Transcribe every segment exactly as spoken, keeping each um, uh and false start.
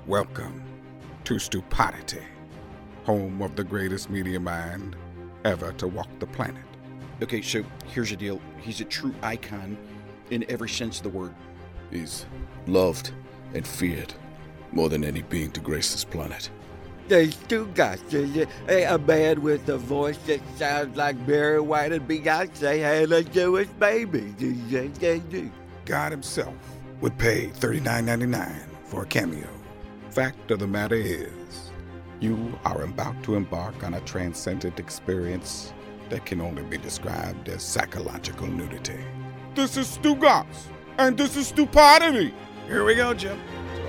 Welcome to Stupidity, home of the greatest media mind ever to walk the planet. Okay, so here's the deal. He's a true icon in every sense of the word. He's loved and feared more than any being to grace this planet. There's two guys. A man with a voice that sounds like Barry White and Beyonce had a Jewish baby. God himself would pay thirty-nine ninety-nine for a cameo. Fact of the matter is, you are about to embark on a transcendent experience that can only be described as psychological nudity. This is Stu Goss, and this is Stupidity. Here we go, Jim.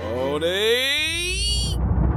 Tony!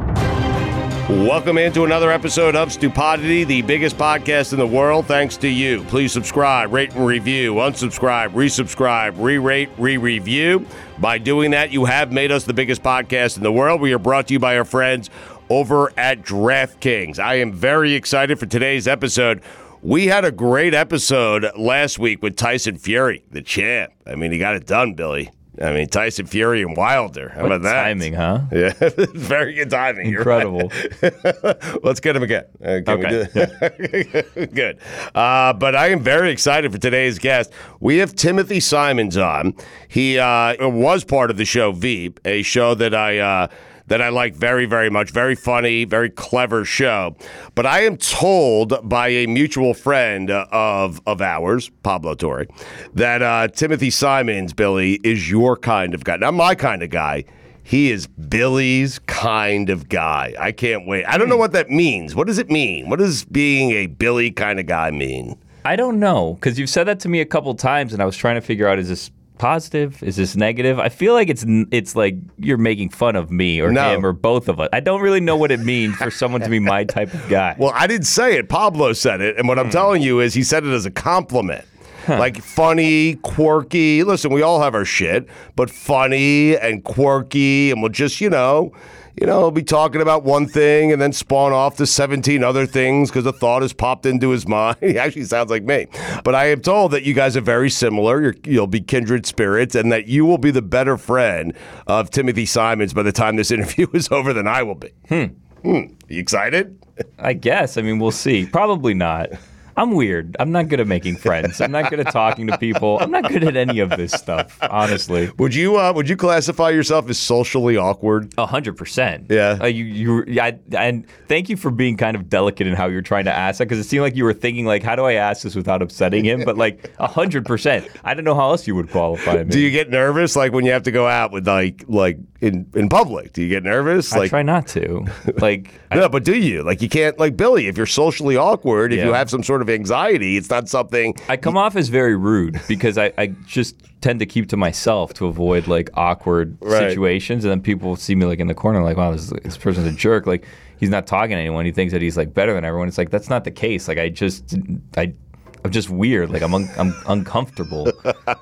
Welcome into another episode of Stupidity, the biggest podcast in the world, thanks to you. Please subscribe, rate and review, unsubscribe, resubscribe, re-rate, re-review. By doing that, you have made us the biggest podcast in the world. We are brought to you by our friends over at DraftKings. I am very excited for today's episode. We had a great episode last week with Tyson Fury, the champ. I mean, he got it done, Billy. I mean, Tyson Fury and Wilder. How what about that? Timing, huh? Yeah, very good timing. Incredible. Right. Let's get him again. Uh, can okay. We do yeah. Good. Uh, but I am very excited for today's guest. We have Timothy Simons on. He uh, was part of the show Veep, a show that I uh, that I like very, very much. Very funny, very clever show. But I am told by a mutual friend of of ours, Pablo Torre, that uh, Timothy Simons, Billy, is your kind of guy. Not my kind of guy. He is Billy's kind of guy. I can't wait. I don't know what that means. What does it mean? What does being a Billy kind of guy mean? I don't know, because you've said that to me a couple times, and I was trying to figure out, is this positive? Is this negative? I feel like it's it's like you're making fun of me or no. him or both of us. I don't really know what it means for someone to be my type of guy. Well, I didn't say it. Pablo said it. And what I'm telling you is he said it as a compliment. Huh. Like funny, quirky. Listen, we all have our shit, but funny and quirky. And we'll just, you know, you know, be talking about one thing and then spawn off to seventeen other things because a thought has popped into his mind. He actually sounds like me. But I am told that you guys are very similar. You're, you'll be kindred spirits and that you will be the better friend of Timothy Simons by the time this interview is over than I will be. Hmm. Hmm. You excited? I guess. I mean, we'll see. Probably not. I'm weird. I'm not good at making friends. I'm not good at talking to people. I'm not good at any of this stuff, honestly. Would you uh, would you classify yourself as socially awkward? A hundred percent. Yeah. Uh, you you yeah, I, and thank you for being kind of delicate in how you're trying to ask that, because it seemed like you were thinking like, how do I ask this without upsetting him? But like a hundred percent. I don't know how else you would qualify me. Do you get nervous like when you have to go out with like like in, in public? Do you get nervous? I like, try not to. Like no, I, but do you? Like you can't like Billy. If you're socially awkward, if yeah. you have some sort of anxiety, it's not something. I come off as very rude because I, I just tend to keep to myself to avoid like awkward right. situations, and then people see me like in the corner like, wow, this, this person's a jerk. Like he's not talking to anyone. He thinks that he's like better than everyone. It's like that's not the case. Like I just I. I'm just weird. Like I'm un- I'm uncomfortable.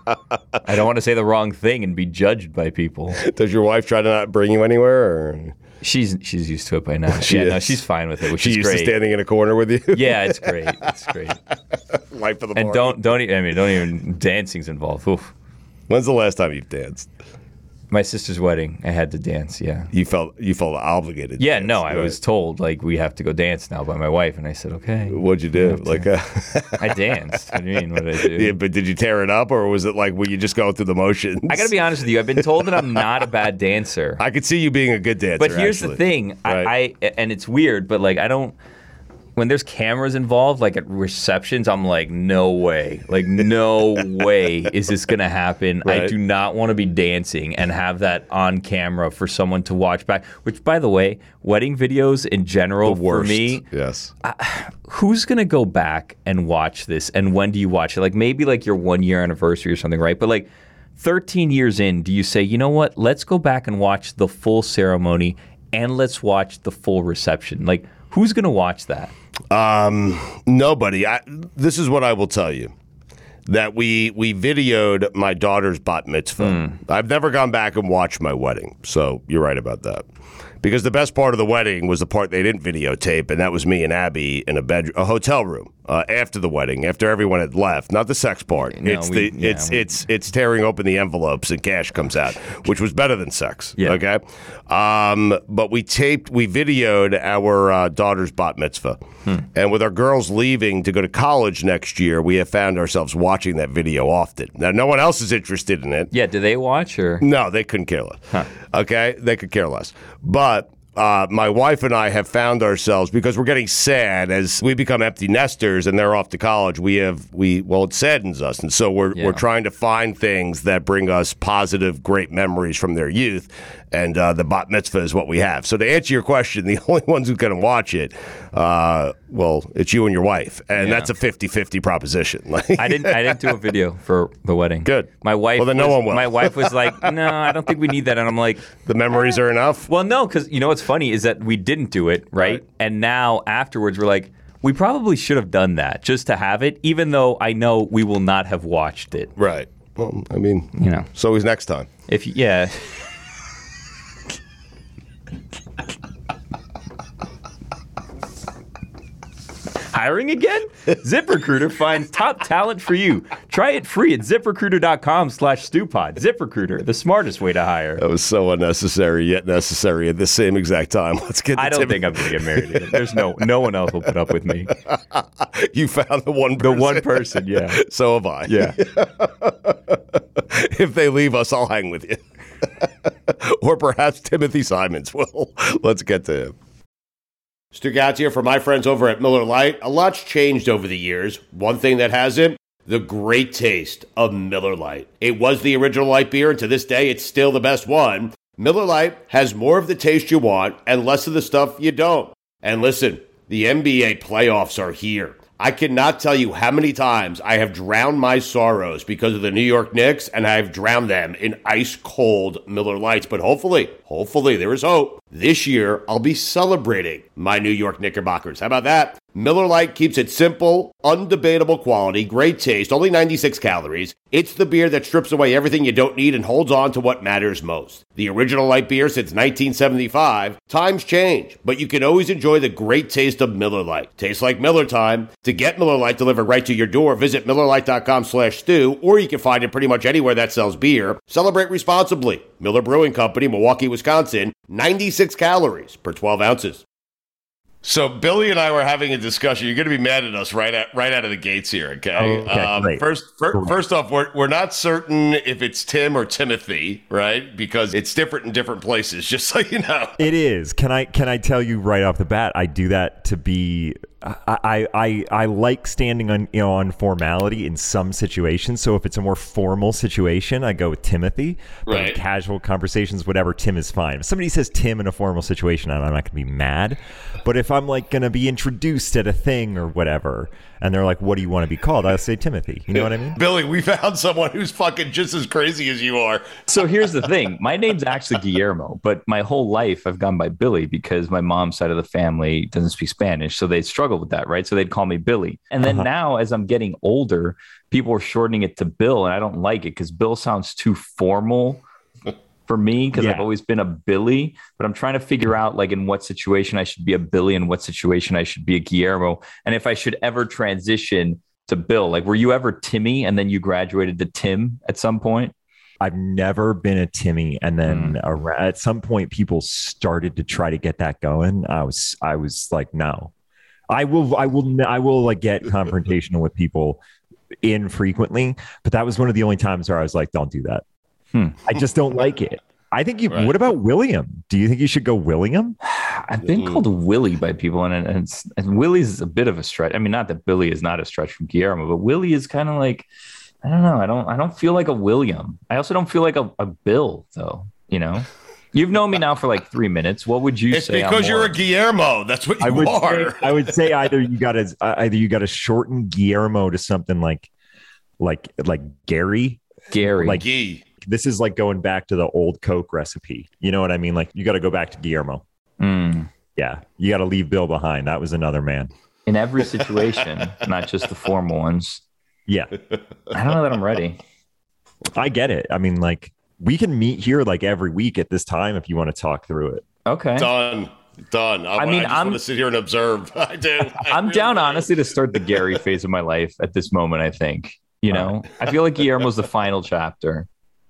I don't want to say the wrong thing and be judged by people. Does your wife try to not bring you anywhere? Or? She's she's used to it by now. She yeah, is. no, she's fine with it, which She's is used great. to standing in a corner with you. Yeah, it's great. It's great. Life of the and party. don't don't e- I mean don't even dancing's involved. Oof. When's the last time you've danced? My sister's wedding, I had to dance, yeah. You felt you felt obligated. Yeah, to no, dance, I right? was told, like, we have to go dance now by my wife, and I said, okay. What'd you do? Like, uh... I danced. What do you mean, what did I do? Yeah, but did you tear it up, or was it like, were you just going through the motions? I got to be honest with you. I've been told that I'm not a bad dancer. I could see you being a good dancer, But here's actually. the thing, Right. I, I and it's weird, but, like, I don't, when there's cameras involved, like at receptions, I'm like, no way. Like, no way is this going to happen. Right. I do not want to be dancing and have that on camera for someone to watch back. Which, by the way, wedding videos in general, The worst. for me, Yes. I, who's going to go back and watch this? And when do you watch it? Like, maybe like your one year anniversary or something, right? But like thirteen years in, do you say, you know what? Let's go back and watch the full ceremony and let's watch the full reception. Like, who's going to watch that? Um, nobody. I, this is what I will tell you. that we we videoed my daughter's bat mitzvah. Mm. I've never gone back and watched my wedding, so you're right about that. Because the best part of the wedding was the part they didn't videotape, and that was me and Abby in a bed, a hotel room uh, after the wedding, after everyone had left. Not the sex part. No, it's we- the yeah, it's we- it's it's tearing open the envelopes and cash comes out, which was better than sex. Yeah. Okay. Um, but we taped, we videoed our uh, daughter's bat mitzvah, Hmm. and with our girls leaving to go to college next year, we have found ourselves watching that video often. Now, no one else is interested in it. Yeah, do they watch or? No, they couldn't care less. Okay, they could care less. But uh, my wife and I have found ourselves, because we're getting sad as we become empty nesters and they're off to college. We have we well, it saddens us, and so we're Yeah. we're trying to find things that bring us positive, great memories from their youth. And uh, the bat mitzvah is what we have. So to answer your question, the only ones who can watch it, uh, well, it's you and your wife, and Yeah. that's a fifty-fifty proposition. Like, I didn't. I didn't do a video for the wedding. Good. My wife. Well, then no was- one will. My wife was like, "No, I don't think we need that." And I'm like, the memories are enough. "Well, no, because you know what's funny is that we didn't do it, right? Right. And now afterwards, we're like, we probably should have done that just to have it, even though I know we will not have watched it. Right. Well, I mean, You know, so is next time. if yeah." Hiring again? ZipRecruiter finds top talent for you. Try it free at ZipRecruiter.com slash StewPod. ZipRecruiter, the smartest way to hire. That was so unnecessary, yet necessary at the same exact time. Let's get. To I don't Timothy. think I'm going to get married again. There's no no one else will put up with me. You found the one. The Person. one person, yeah. So have I. Yeah. If they leave us, I'll hang with you. Or perhaps Timothy Simons will. Let's get to him. Stu Gatz here for my friends over at Miller Lite. A lot's changed over the years. One thing that hasn't, the great taste of Miller Lite. It was the original light beer, and to this day, it's still the best one. Miller Lite has more of the taste you want and less of the stuff you don't. And listen, the N B A playoffs are here. I cannot tell you how many times I have drowned my sorrows because of the New York Knicks, and I have drowned them in ice-cold Miller Lites. But hopefully, hopefully there is hope. This year, I'll be celebrating my New York Knickerbockers. How about that? Miller Lite keeps it simple, undebatable quality, great taste, only ninety-six calories. It's the beer that strips away everything you don't need and holds on to what matters most. The original light beer since nineteen seventy-five. Times change, but you can always enjoy the great taste of Miller Lite. Tastes like Miller time. To get Miller Lite delivered right to your door, visit MillerLite.com slash stew, or you can find it pretty much anywhere that sells beer. Celebrate responsibly. Miller Brewing Company, Milwaukee, Wisconsin. ninety-six calories per twelve ounces. So Billy and I were having a discussion. You're going to be mad at us right at, right out of the gates here, okay? Oh, okay, um, great. first, fir- first off, we're we're not certain if it's Tim or Timothy, right? Because it's different in different places. Just so you know, It is. Can I can I tell you right off the bat? I do that to be. I I I, I like standing on you know on formality in some situations. So if it's a more formal situation, I go with Timothy. But in Right. casual conversations, whatever, Tim is fine. If somebody says Tim in a formal situation, I'm not going to be mad. But if I'm like going to be introduced at a thing or whatever, and they're like, "What do you want to be called?" I'll say Timothy. You know what I mean? Billy, we found someone who's fucking just as crazy as you are. So here's the thing. My name's actually Guillermo, but my whole life I've gone by Billy because my mom's side of the family doesn't speak Spanish. So they struggle with that, right? So they'd call me Billy. And then Uh-huh. now, as I'm getting older, people are shortening it to Bill. And I don't like it because Bill sounds too formal for me because Yeah. I've always been a Billy. But I'm trying to figure out, like, in what situation I should be a Billy and what situation I should be a Guillermo. And if I should ever transition to Bill. Like, were you ever Timmy and then you graduated to Tim at some point? I've never been a Timmy, and then ar- at some point, people started to try to get that going. I was, I was like, no, I will, I will, n- I will like get confrontational with people infrequently, but that was one of the only times where I was like, don't do that. Hmm. I just don't like it. I think you. Right. What about William? Do you think you should go William? I've been called Willie by people, and, and, it's, and Willie's a bit of a stretch. I mean, not that Billy is not a stretch from Guillermo, but Willie is kind of like, I don't know. I don't. I don't feel like a William. I also don't feel like a, a Bill, though. You know, you've known me now for like three minutes. What would you It's say? I'm because you're more? a Guillermo. That's what you I would. are. Say, I would say either you got to either you got to shorten Guillermo to something like, like like Gary. Gary. like- Gee. This is like going back to the old Coke recipe. You know what I mean? Like you got to go back to Guillermo. Mm. Yeah, you got to leave Bill behind. That was another man. In every situation, not just the formal ones. Yeah. I don't know that I'm ready. I get it. I mean, like, we can meet here like every week at this time if you want to talk through it. Okay. Done. Done. I, I mean, I just I'm- want to sit here and observe. I do. I I'm really down, do. honestly, to start the Gary phase of my life at this moment, I think. You know, I feel like Guillermo's the final chapter.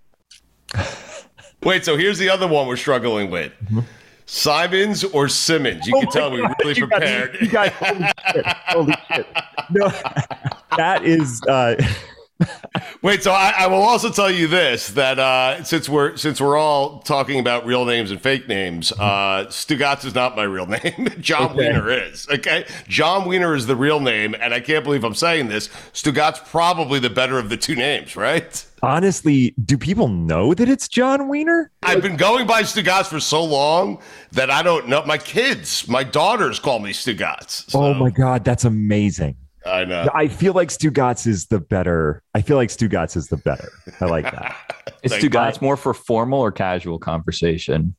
Wait, so here's the other one we're struggling with. Simons or Simmons? You Oh can my tell we God, really you guys- prepared. You guys, holy shit. Holy shit. No, that is. Uh, Wait, so I, I will also tell you this: that uh, since we're since we're all talking about real names and fake names, uh, Stugatz is not my real name. John Okay. Wiener is. Okay, John Wiener is the real name, and I can't believe I'm saying this. Stugatz probably the better of the two names, right? honestly, do people know that it's John Wiener? I've been going by Stugatz for so long that I don't know. My kids, my daughters call me Stugatz. So, Oh my God, that's amazing. I know. I feel like Stugatz is the better. I feel like Stugatz is the better. I like that. Is Thank Stugatz more for formal or casual conversation?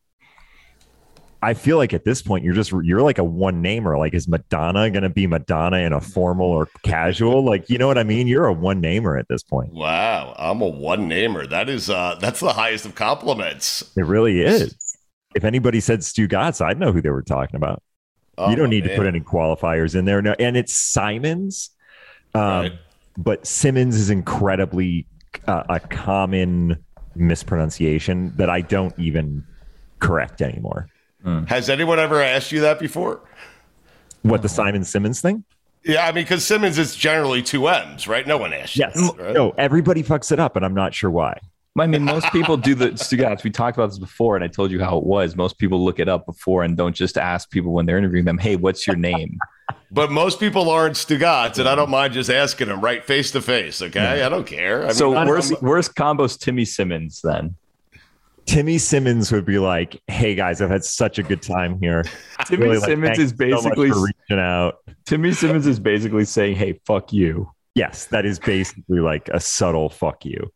I feel like at this point you're just you're like a one namer. Like, is Madonna going to be Madonna in a formal or casual? Like, you know what I mean? You're a one namer at this point. Wow, I'm a one namer. That is uh that's the highest of compliments. It really is. If anybody said Stugatz, I'd know who they were talking about. Oh, you don't need man. to put any qualifiers in there. No, and it's Simons, um, Right. but Simmons is incredibly uh, a common mispronunciation that I don't even correct anymore. Has anyone ever asked you that before? What, the Simon Simmons thing? Yeah, I mean, because Simmons is generally two M's, right? No one asked you. Yes. that, right? No, everybody fucks it up, and I'm not sure why. I mean, most people do the Stugatz. We talked about this before, and I told you how it was. Most people look it up before and don't just ask people when they're interviewing them, hey, what's your name? But most people aren't Stugatz, and I don't mind just asking them right face to face, okay? I don't care. I So mean, worst, I'm- worst combo's Timmy Simmons then. Timmy Simmons would be like, hey, guys, I've had such a good time here. Timmy Really, like, Simmons thanks is so much basically for reaching out. Timmy Simmons is basically saying, hey, fuck you. Yes, that is basically like a subtle fuck you.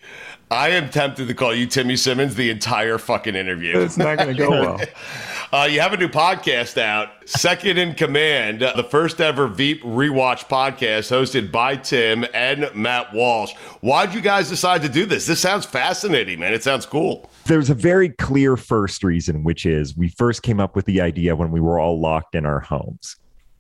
I am tempted to call you Timmy Simmons the entire fucking interview. It's not going to go well. Uh, you have a new podcast out, Second in Command, uh, the first ever Veep rewatch podcast hosted by Tim and Matt Walsh. Why'd you guys decide to do this? This sounds fascinating, man. It sounds cool. There's a very clear first reason, which is we first came up with the idea when we were all locked in our homes.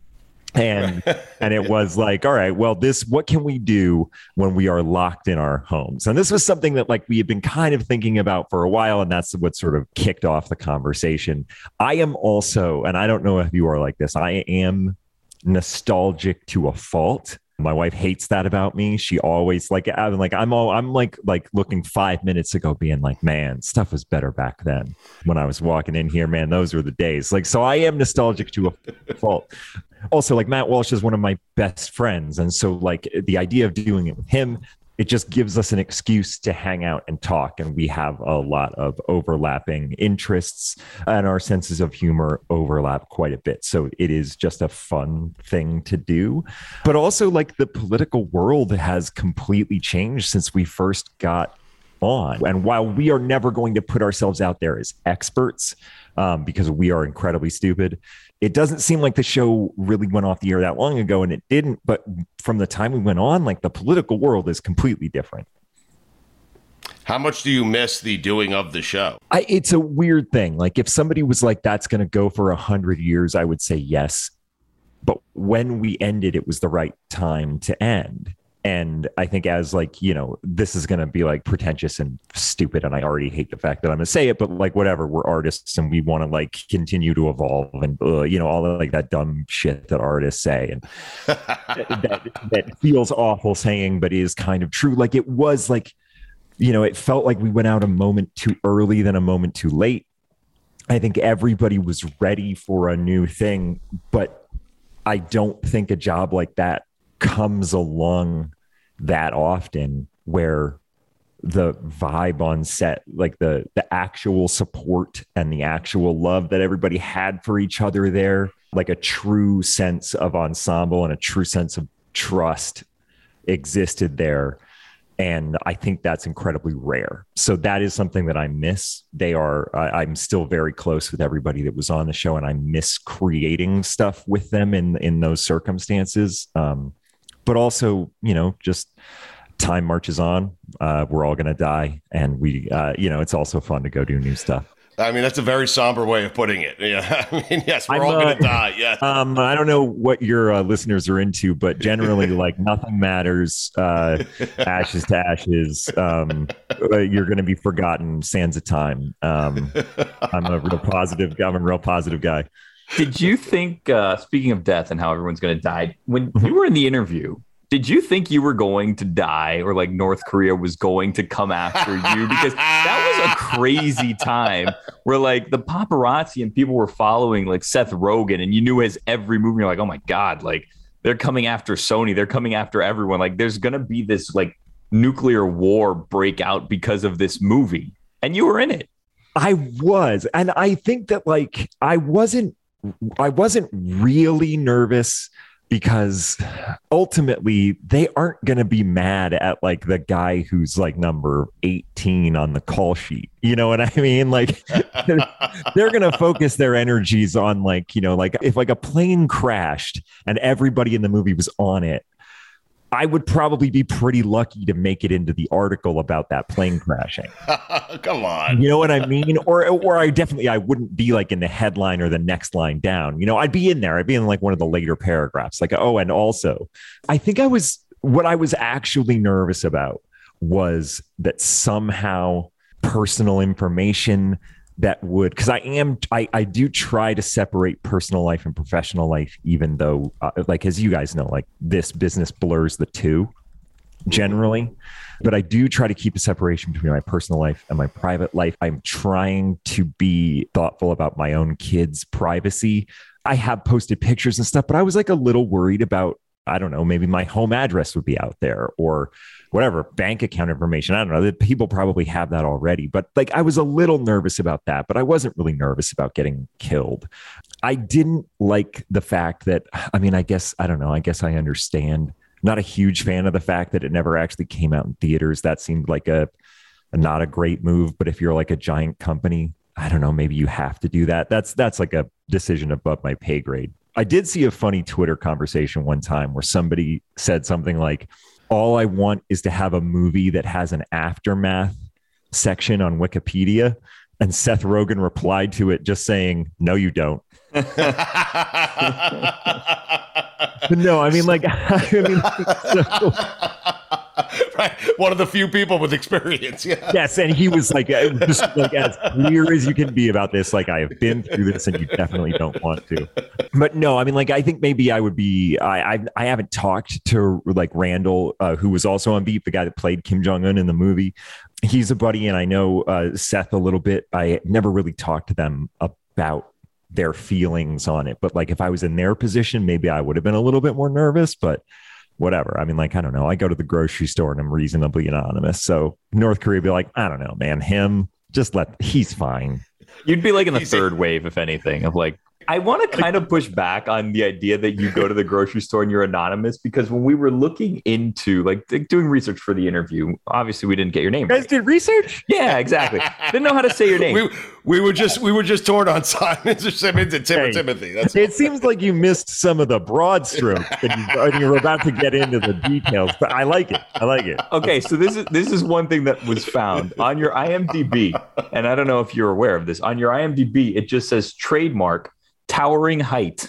And and it was like, all right, well, this what can we do when we are locked in our homes? And this was something that like we had been kind of thinking about for a while, and that's what sort of kicked off the conversation. I am also, and I don't know if you are like this, I am nostalgic to a fault. My wife hates that about me. She always like I'm like I'm all I'm like like looking five minutes ago, being like, man, stuff was better back then when I was walking in here. Man, those were the days. Like, so I am nostalgic to a fault. Also, like Matt Walsh is one of my best friends, and so like the idea of doing it with him, it just gives us an excuse to hang out and talk. And we have a lot of overlapping interests, and our senses of humor overlap quite a bit. So it is just a fun thing to do. But also, like, the political world has completely changed since we first got on. And while we are never going to put ourselves out there as experts, um, because we are incredibly stupid, it doesn't seem like the show really went off the air that long ago, and it didn't. But from the time we went on, like, the political world is completely different. How much do you miss the doing of the show? I, it's a weird thing. Like, if somebody was like, that's going to go for a hundred years, I would say yes. But when we ended, it was the right time to end. And I think as like, you know, this is going to be like pretentious and stupid. And I already hate the fact that I'm going to say it, but like, whatever, we're artists and we want to like continue to evolve and, uh, you know, all the, like that dumb shit that artists say. And that, that feels awful saying, but is kind of true. Like, it was like, you know, it felt like we went out a moment too early than a moment too late. I think everybody was ready for a new thing, but I don't think a job like that comes along that often, where the vibe on set, like the the actual support and the actual love that everybody had for each other there, like a true sense of ensemble and a true sense of trust existed there. And I think that's incredibly rare. So that is something that I miss. They are, I, I'm still very close with everybody that was on the show, and I miss creating stuff with them in, in those circumstances. Um, but also, you know, just time marches on. Uh, we're all going to die. And we, uh, you know, it's also fun to go do new stuff. I mean, that's a very somber way of putting it. Yeah, I mean, yes, we're I'm, all uh, going to die. Yeah. Um, I don't know what your uh, listeners are into, but generally, like nothing matters. Uh, ashes to ashes. Um, uh, you're going to be forgotten. Sands of time. Um, I'm a real positive. I'm a real positive guy. Did you think, uh, speaking of death and how everyone's going to die, when you were in the interview, did you think you were going to die or like North Korea was going to come after you? Because that was a crazy time where like the paparazzi and people were following like Seth Rogen and you knew his every move. You're like, oh my God, like they're coming after Sony. They're coming after everyone. Like there's going to be this like nuclear war break out because of this movie. And you were in it. I was. And I think that like I wasn't I wasn't really nervous because ultimately they aren't going to be mad at like the guy who's like number eighteen on the call sheet. You know what I mean? Like they're, they're going to focus their energies on like, you know, like if like a plane crashed and everybody in the movie was on it, I would probably be pretty lucky to make it into the article about that plane crashing. Come on. You know what I mean? Or or I definitely, I wouldn't be like in the headline or the next line down. You know, I'd be in there. I'd be in like one of the later paragraphs. Like, oh, and also, I think I was, what I was actually nervous about was that somehow personal information that would, because I am, I, I do try to separate personal life and professional life, even though, uh, like, as you guys know, like this business blurs the two generally, but I do try to keep a separation between my personal life and my private life. I'm trying to be thoughtful about my own kids' privacy. I have posted pictures and stuff, but I was like a little worried about, I don't know, maybe my home address would be out there or whatever, bank account information. I don't know. People probably have that already, but like I was a little nervous about that, but I wasn't really nervous about getting killed. I didn't like the fact that, I mean, I guess, I don't know. I guess I understand. Not a huge fan of the fact that it never actually came out in theaters. That seemed like a, a not a great move, but if you're like a giant company, I don't know, maybe you have to do that. That's, that's like a decision above my pay grade. I did see a funny Twitter conversation one time where somebody said something like, all I want is to have a movie that has an aftermath section on Wikipedia. And Seth Rogen replied to it just saying, no, you don't. But no, I mean, like, I mean, so, right. One of the few people with experience. Yeah. Yes. And he was like, just like as clear as you can be about this. Like, I have been through this and you definitely don't want to. But no, I mean, like, I think maybe I would be, I, I, I haven't talked to like Randall, uh, who was also on Veep, the guy that played Kim Jong-un in the movie. He's a buddy. And I know uh, Seth a little bit. I never really talked to them about their feelings on it. But like, if I was in their position, maybe I would have been a little bit more nervous, but whatever. I mean, like, I don't know. I go to the grocery store and I'm reasonably anonymous. So North Korea would be like, I don't know, man, him, just let, he's fine. You'd be like in the third wave, if anything, of like, I want to kind of push back on the idea that you go to the grocery store and you're anonymous, because when we were looking into like doing research for the interview, obviously we didn't get your name. You guys right. did research? Yeah, exactly. Didn't know how to say your name. We, we were just we were just torn on Simon Simmons and Tim hey, Timothy. That's it all. Seems like you missed some of the broad strokes and you, and you were about to get into the details, but I like it. I like it. Okay, so this is this is one thing that was found on your IMDb, and I don't know if you're aware of this. On your IMDb, it just says trademark towering height.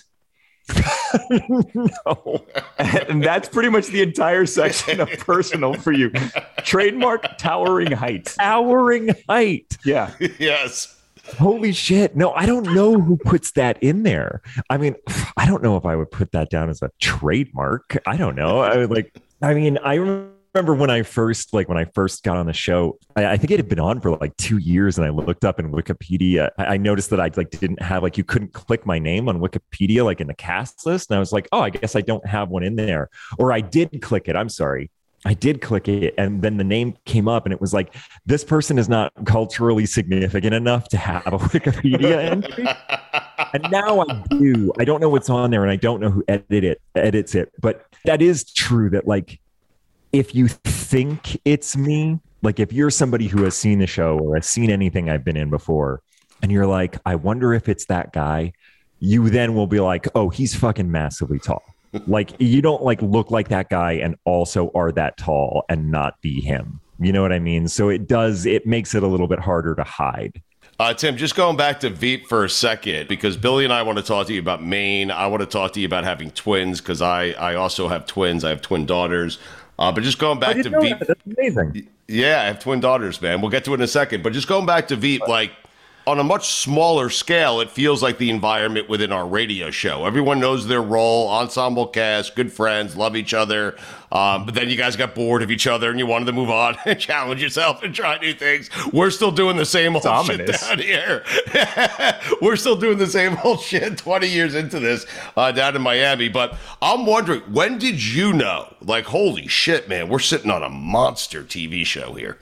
No. And that's pretty much the entire section of personal for you. Trademark towering height. Towering height. Yeah. Yes. Holy shit. No, I don't know who puts that in there. I mean, I don't know if I would put that down as a trademark. I don't know. I would like, I mean, I remember remember when I first, like when I first got on the show, I, I think it had been on for like two years and I looked up in Wikipedia. I, I noticed that I like didn't have, like, you couldn't click my name on Wikipedia, like in the cast list. And I was like, oh, I guess I don't have one in there. Or I did click it. I'm sorry. I did click it. And then the name came up and it was like, this person is not culturally significant enough to have a Wikipedia entry. And now I do. I don't know what's on there and I don't know who edit it, edits it. But that is true that, like, if you think it's me, like if you're somebody who has seen the show or has seen anything I've been in before, and you're like, I wonder if it's that guy, you then will be like, oh, he's fucking massively tall. Like you don't like look like that guy and also are that tall and not be him. You know what I mean? So it does, it makes it a little bit harder to hide. Uh, Tim, just going back to Veep for a second, because Billy and I want to talk to you about Maine. I want to talk to you about having twins, because I, I also have twins. I have twin daughters. Uh, but just going back to Veep. That. That's amazing. Yeah, I have twin daughters, man. We'll get to it in a second. But just going back to Veep, like, on a much smaller scale, it feels like the environment within our radio show. Everyone knows their role, ensemble cast, good friends, love each other. Um, but then you guys got bored of each other and you wanted to move on and challenge yourself and try new things. We're still doing the same old Ominous. shit down here. We're still doing the same old shit twenty years into this uh, down in Miami. But I'm wondering, when did you know? Like, holy shit, man, we're sitting on a monster T V show here.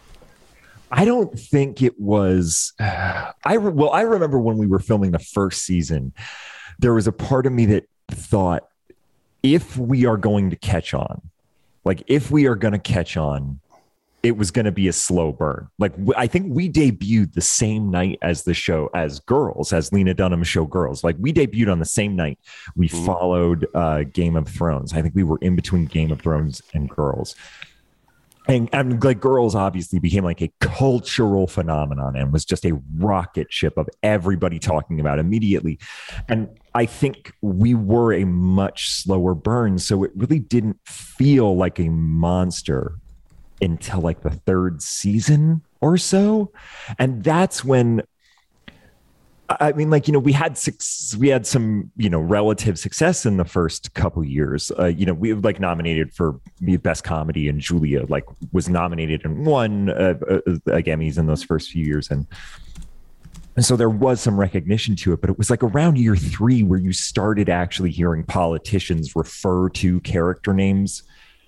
I don't think it was. Uh, I re- well, I remember when we were filming the first season, there was a part of me that thought, if we are going to catch on, like if we are going to catch on, it was going to be a slow burn. Like w- I think we debuted the same night as the show, as Girls, as Lena Dunham's show Girls. Like we debuted on the same night. We mm-hmm. followed uh, Game of Thrones. I think we were in between Game of Thrones and Girls. And, and like Girls obviously became like a cultural phenomenon and was just a rocket ship of everybody talking about immediately. And I think we were a much slower burn. So it really didn't feel like a monster until like the third season or so. And that's when, I mean, like, you know, we had six, we had some, you know, relative success in the first couple years. Uh, you know, we were like nominated for the best comedy, and Julia like was nominated and won uh, uh, like Emmys in those first few years. And, and so there was some recognition to it, but it was like around year three where you started actually hearing politicians refer to character names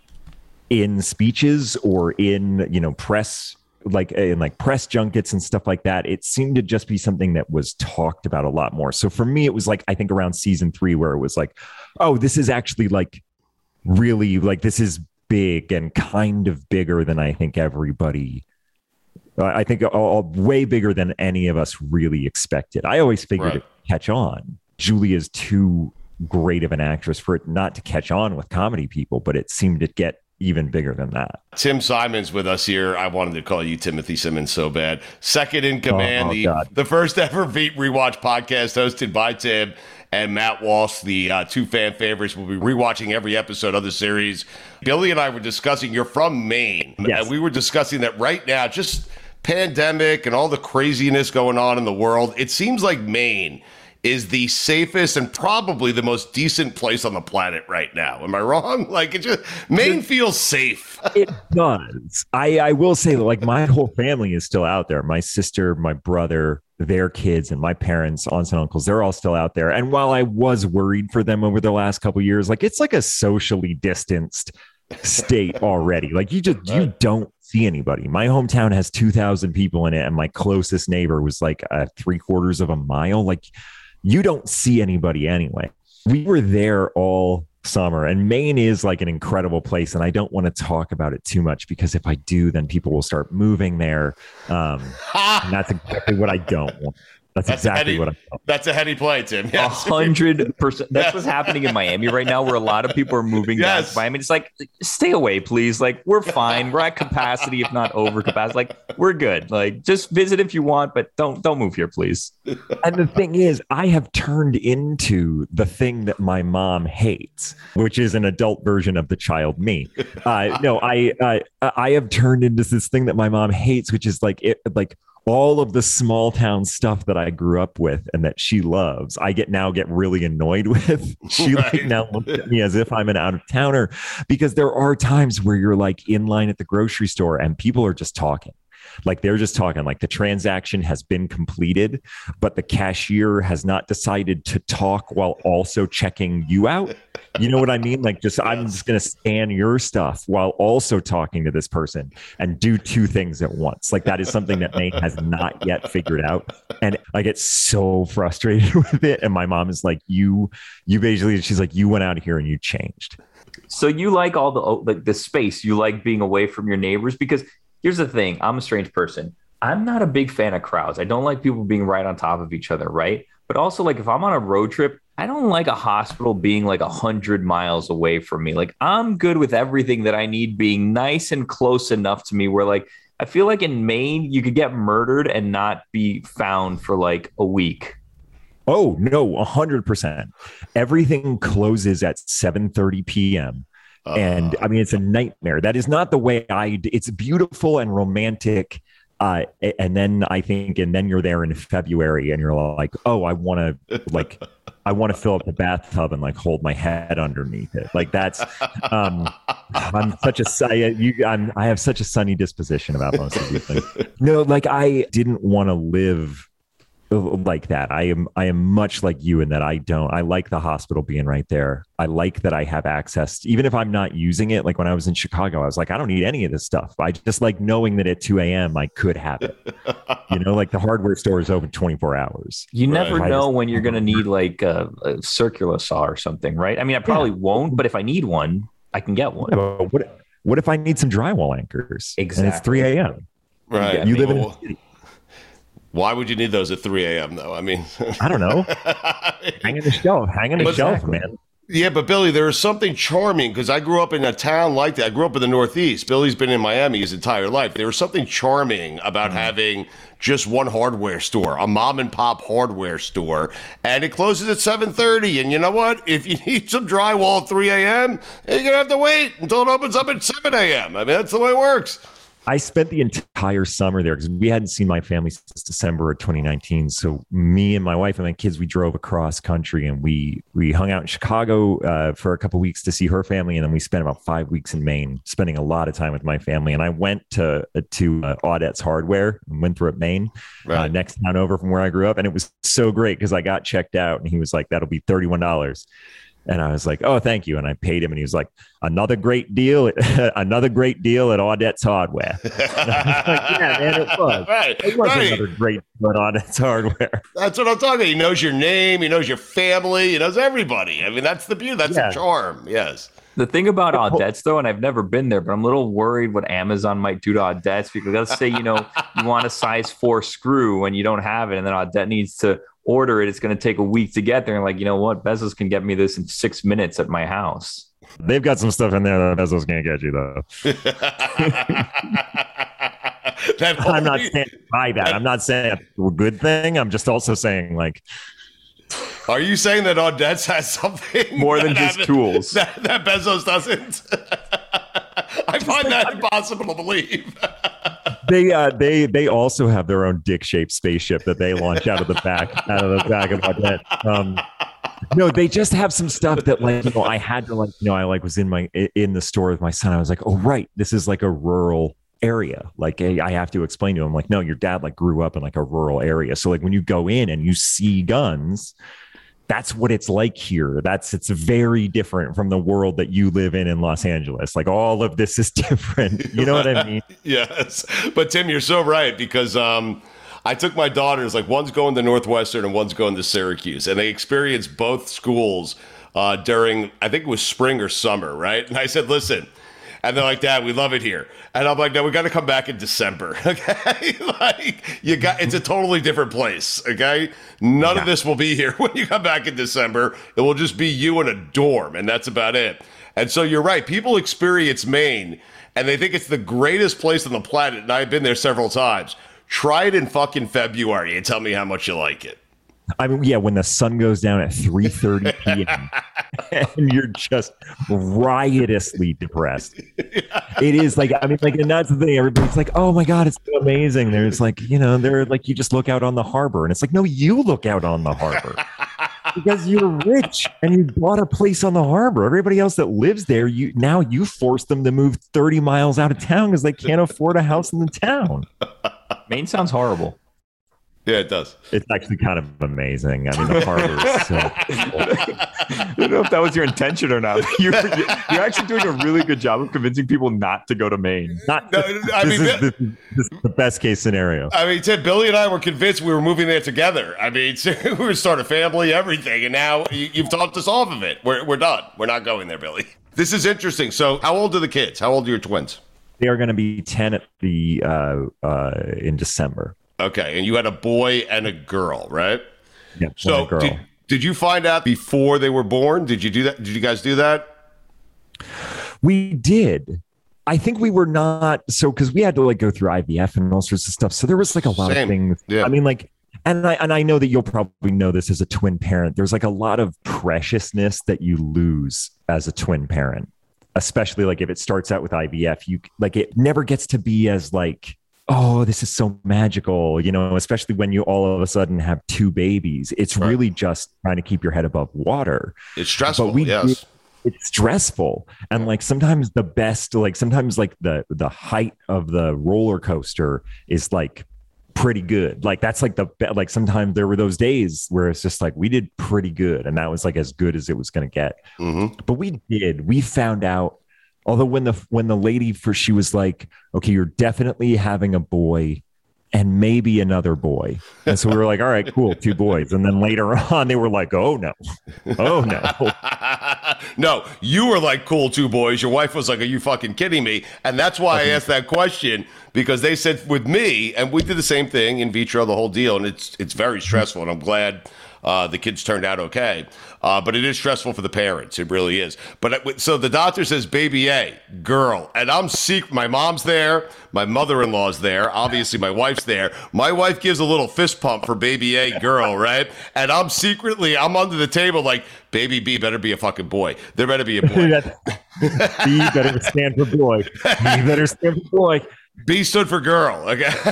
in speeches or in, you know, press like in like press junkets and stuff like that. It seemed to just be something that was talked about a lot more. So for me, it was like, I think around season three where it was like, oh, this is actually like really like, this is big and kind of bigger than I think everybody, uh, I think uh, way bigger than any of us really expected. I always figured right. it would catch on. Julia's too great of an actress for it not to catch on with comedy people, but it seemed to get even bigger than that. Tim Simon's with us here. I wanted to call you Timothy Simmons so bad. Second in command, oh, oh, the, the first ever Veep Rewatch podcast hosted by Tim and Matt Walsh, the uh, two fan favorites. We'll be rewatching every episode of the series. Billy and I were discussing, you're from Maine. Yes. And we were discussing that right now, just pandemic and all the craziness going on in the world. It seems like Maine is the safest and probably the most decent place on the planet right now. Am I wrong? Like, it just, Maine feels safe. It does. I, I will say that, like, my whole family is still out there. My sister, my brother, their kids, and my parents, aunts and uncles, they're all still out there. And while I was worried for them over the last couple of years, like, it's like a socially distanced state already. Like, you just, you don't see anybody. My hometown has two thousand people in it, and my closest neighbor was like uh, three quarters of a mile. Like, you don't see anybody anyway. We were there all summer, and Maine is like an incredible place. And I don't want to talk about it too much because if I do, then people will start moving there. Um, and that's exactly what I don't want. That's, that's exactly heady, what I thought. That's a heady play, Tim. A hundred percent. That's what's happening in Miami right now, where a lot of people are moving yes. down to Miami. It's like, stay away, please. Like, we're fine. We're at capacity, if not over capacity. Like, we're good. Like, just visit if you want, but don't don't move here, please. And the thing is, I have turned into the thing that my mom hates, which is an adult version of the child me. Uh, no, I uh, I have turned into this thing that my mom hates, which is like it like. all of the small town stuff that I grew up with and that she loves, I get now get really annoyed with. She right. like now looks at me as if I'm an out of towner, because there are times where you're like in line at the grocery store and people are just talking. Like they're just talking, like the transaction has been completed, but the cashier has not decided to talk while also checking you out. You know what I mean? Like, just, yes. I'm just going to scan your stuff while also talking to this person and do two things at once. Like, that is something that Maine has not yet figured out. And I get so frustrated with it. And my mom is like, you, you basically, she's like, you went out of here and you changed. So you like all the, like the space, you like being away from your neighbors, because here's the thing. I'm a strange person. I'm not a big fan of crowds. I don't like people being right on top of each other, right? But also, like, if I'm on a road trip, I don't like a hospital being like a hundred miles away from me. Like I'm good with everything that I need being nice and close enough to me where like, I feel like in Maine, you could get murdered and not be found for like a week. Oh, no, a hundred percent. Everything closes at seven thirty p.m. Uh, and I mean, it's a nightmare. That is not the way I, it's beautiful and romantic. Uh, and then I think, and then you're there in February and you're like, oh, I want to like, I want to fill up the bathtub and like hold my head underneath it. Like that's, um, I'm such a, you, I'm, I have such a sunny disposition about most of these things. No, like I didn't want to live like that. I am I am much like you in that I don't I like the hospital being right there. I like that I have access to, even if I'm not using it. Like when I was in Chicago, I was like, I don't need any of this stuff. I just like knowing that at two a.m. I could have it. You know, like the hardware store is open twenty-four hours. You never right. know when you're going to need like a, a circular saw or something, right? I mean, I probably yeah. won't, but if I need one, I can get one. Yeah, what, what if I need some drywall anchors? Exactly. And it's three a.m. Right. You, you live in a city. Why would you need those at three a.m. though? I mean, I don't know. Hanging the shelf, hanging the shelf, man. Yeah, but Billy, there is something charming because I grew up in a town like that. I grew up in the Northeast. Billy's been in Miami his entire life. There was something charming about mm. having just one hardware store, a mom and pop hardware store, and it closes at seven thirty. And you know what? If you need some drywall at three a.m., you're going to have to wait until it opens up at seven a.m. I mean, that's the way it works. I spent the entire summer there because we hadn't seen my family since December of twenty nineteen. So me and my wife and my kids, we drove across country and we we hung out in Chicago uh, for a couple of weeks to see her family, and then we spent about five weeks in Maine, spending a lot of time with my family. And I went to uh, to uh, Audette's Hardware in Winthrop, Maine, right. uh, next town over from where I grew up, and it was so great because I got checked out, and he was like, "That'll be thirty-one dollars." And I was like, oh, thank you. And I paid him. And he was like, another great deal, another great deal at Audette's Hardware. Like, yeah, man, it was. Right, it was right. another great deal at Audette's Hardware. That's what I'm talking about. He knows your name. He knows your family. He knows everybody. I mean, that's the beauty. That's yeah. the charm. Yes. The thing about Audette's, though, and I've never been there, but I'm a little worried what Amazon might do to Audette's, because let's say, you know, you want a size four screw and you don't have it, and then Audette needs to order it. It's going to take a week to get there. And like, you know what? Bezos can get me this in six minutes at my house. They've got some stuff in there that Bezos can't get you, though. I'm not saying by that. I'm not saying it's a good thing. I'm just also saying, like, are you saying that Audette's has something more than just that, tools that, that Bezos doesn't? I find that impossible to believe. They uh, they they also have their own dick-shaped spaceship that they launch out of the back out of the back of Audette. Um, no, they just have some stuff that, like, you know, I had to, like, you know, I like was in my in the store with my son. I was like, oh right, this is like a rural area. Like I have to explain to him, like, no, your dad like grew up in like a rural area. So like when you go in and you see guns, that's what it's like here. That's it's very different from the world that you live in in Los Angeles. Like all of this is different. You know what I mean? Yes. But Tim, you're so right, because um, I took my daughters, like one's going to Northwestern and one's going to Syracuse, and they experienced both schools uh, during, I think it was spring or summer, right? And I said, listen, and they're like, Dad, we love it here. And I'm like, no, we got to come back in December. Okay. Like you got, it's a totally different place. Okay. None yeah. of this will be here when you come back in December. It will just be you in a dorm. And that's about it. And so you're right. People experience Maine and they think it's the greatest place on the planet. And I've been there several times. Try it in fucking February and tell me how much you like it. I mean, yeah, when the sun goes down at three thirty p.m. and you're just riotously depressed. It is like, I mean, like, and that's the thing. Everybody's like, oh my God, it's so amazing. There's like, you know, they're like, you just look out on the harbor. And it's like, no, you look out on the harbor because you're rich and you bought a place on the harbor. Everybody else that lives there, you now you force them to move thirty miles out of town because they can't afford a house in the town. Maine sounds horrible. Yeah, it does. It's actually kind of amazing. I mean, the harbor is so cool. I don't know if that was your intention or not. You're, you're actually doing a really good job of convincing people not to go to Maine. Not, no, I this, mean, is, this, this is the best case scenario. I mean, Ted, Billy and I were convinced we were moving there together. I mean, we were start a family, everything, and now you, you've talked us off of it. We're we're done. We're not going there, Billy. This is interesting. So, how old are the kids? How old are your twins? They are going to be ten at the uh, uh, in December. Okay, and you had a boy and a girl, right? Yeah. So girl. Did, did you find out before they were born? Did you do that? Did you guys do that? We did. I think we were not so because we had to like go through I V F and all sorts of stuff. So there was like a lot Same. of things. Yeah. I mean, like, and I and I know that you'll probably know this as a twin parent. There's like a lot of preciousness that you lose as a twin parent, especially like if it starts out with I V F. You like it never gets to be as like, oh, this is so magical, you know, especially when you all of a sudden have two babies. It's Right. really just trying to keep your head above water. It's stressful. But we yes. did- it's stressful. And like sometimes the best, like sometimes like the the height of the roller coaster is like pretty good. Like that's like the be- like sometimes there were those days where it's just like we did pretty good. And that was like as good as it was going to get. Mm-hmm. But we did. We found out. Although when the when the lady for she was like, okay, you're definitely having a boy and maybe another boy. And so we were like, all right, cool, two boys. And then later on they were like, oh no. Oh no. No, you were like, cool, two boys. Your wife was like, are you fucking kidding me? And that's why I asked that question, because they said with me, and we did the same thing, in vitro, the whole deal, and it's it's very stressful, and I'm glad uh, the kids turned out okay. Uh, but it is stressful for the parents. It really is. But it, so the doctor says, baby A, girl. And I'm secret. My mom's there. My mother-in-law's there. Obviously, my wife's there. My wife gives a little fist pump for baby A, girl, right? And I'm secretly, I'm under the table like, baby B better be a fucking boy. There better be a boy. B better stand for boy. B better stand for boy. B stood for girl.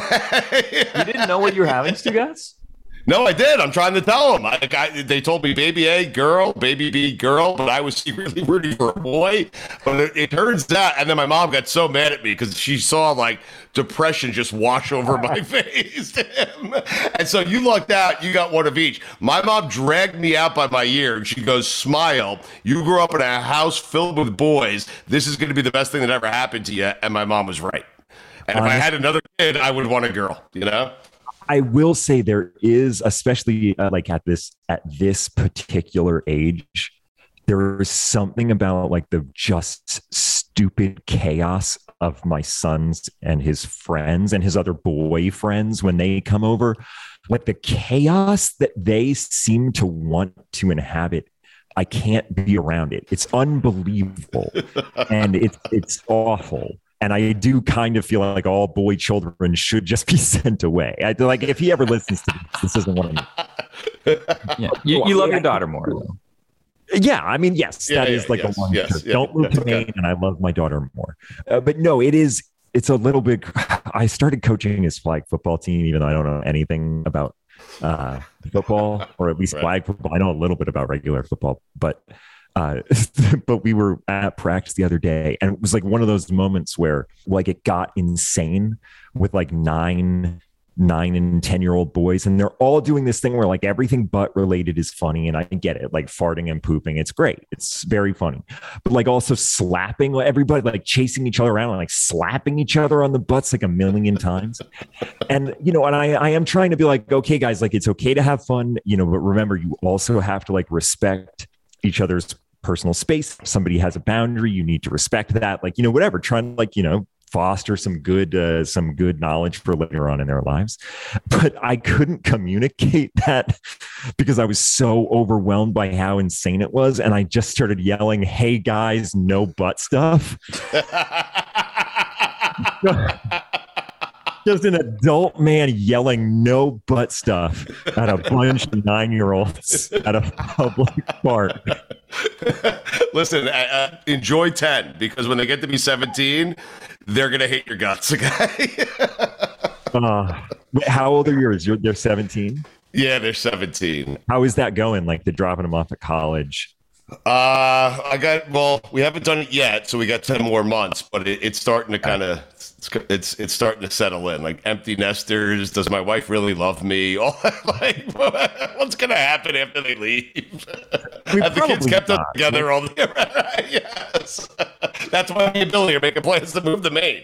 Okay. You didn't know what you were having, Stugatz? No, I did. I'm trying to tell them. I, I, they told me baby A, girl, baby B, girl, but I was secretly rooting for a boy. But it, it turns out, and then my mom got so mad at me because she saw like depression just wash over my face. And so you lucked out. You got one of each. My mom dragged me out by my ear and she goes, smile. You grew up in a house filled with boys. This is going to be the best thing that ever happened to you. And my mom was right. And if I had another kid, I would want a girl, you know? I will say there is, especially uh, like at this at this particular age, there is something about like the just stupid chaos of my sons and his friends and his other boyfriends when they come over. Like the chaos that they seem to want to inhabit, I can't be around it. It's unbelievable, and it's it's awful. And I do kind of feel like all boy children should just be sent away. I like if he ever listens to this, this isn't one of me. Yeah, you, you love your daughter more, though. Yeah, I mean, yes, Yeah, that yeah, is like yes, a long yes, term. yeah, Don't move to okay. Maine, and I love my daughter more. Uh, but no, it is. It's a little bit. I started coaching his flag football team, even though I don't know anything about uh, football, or at least Right. flag football. I know a little bit about regular football, but. Uh, but we were at practice the other day, and it was like one of those moments where like it got insane with like nine, nine and ten year old boys, and they're all doing this thing where like everything butt related is funny, and I get it, like farting and pooping, it's great, it's very funny, but like also slapping everybody, like chasing each other around and like slapping each other on the butts like a million times. And you know, and I, I am trying to be like, okay, guys, like it's okay to have fun, you know, but remember, you also have to like respect each other's personal space. If somebody has a boundary, you need to respect that. Like, you know, whatever, trying to like, you know, foster some good, uh, some good knowledge for later on in their lives. But I couldn't communicate that because I was so overwhelmed by how insane it was. And I just started yelling, hey guys, no butt stuff. Just an adult man yelling no butt stuff at a bunch of nine-year-olds at a public park. Listen, uh, uh, enjoy ten, because when they get to be seventeen, they're going to hate your guts, okay? uh, how old are yours? You're, they're seventeen? Yeah, they're seventeen. How is that going? Like the dropping them off at college? Uh, I got, well, we haven't done it yet, so we got ten more months, but it, it's starting to kind of, it's, it's it's starting to settle in. Like empty nesters, does my wife really love me? All like, what's going to happen after they leave? We Have the kids probably kept not. us together all the Yes. That's why me and Billy are making plans to move to Maine.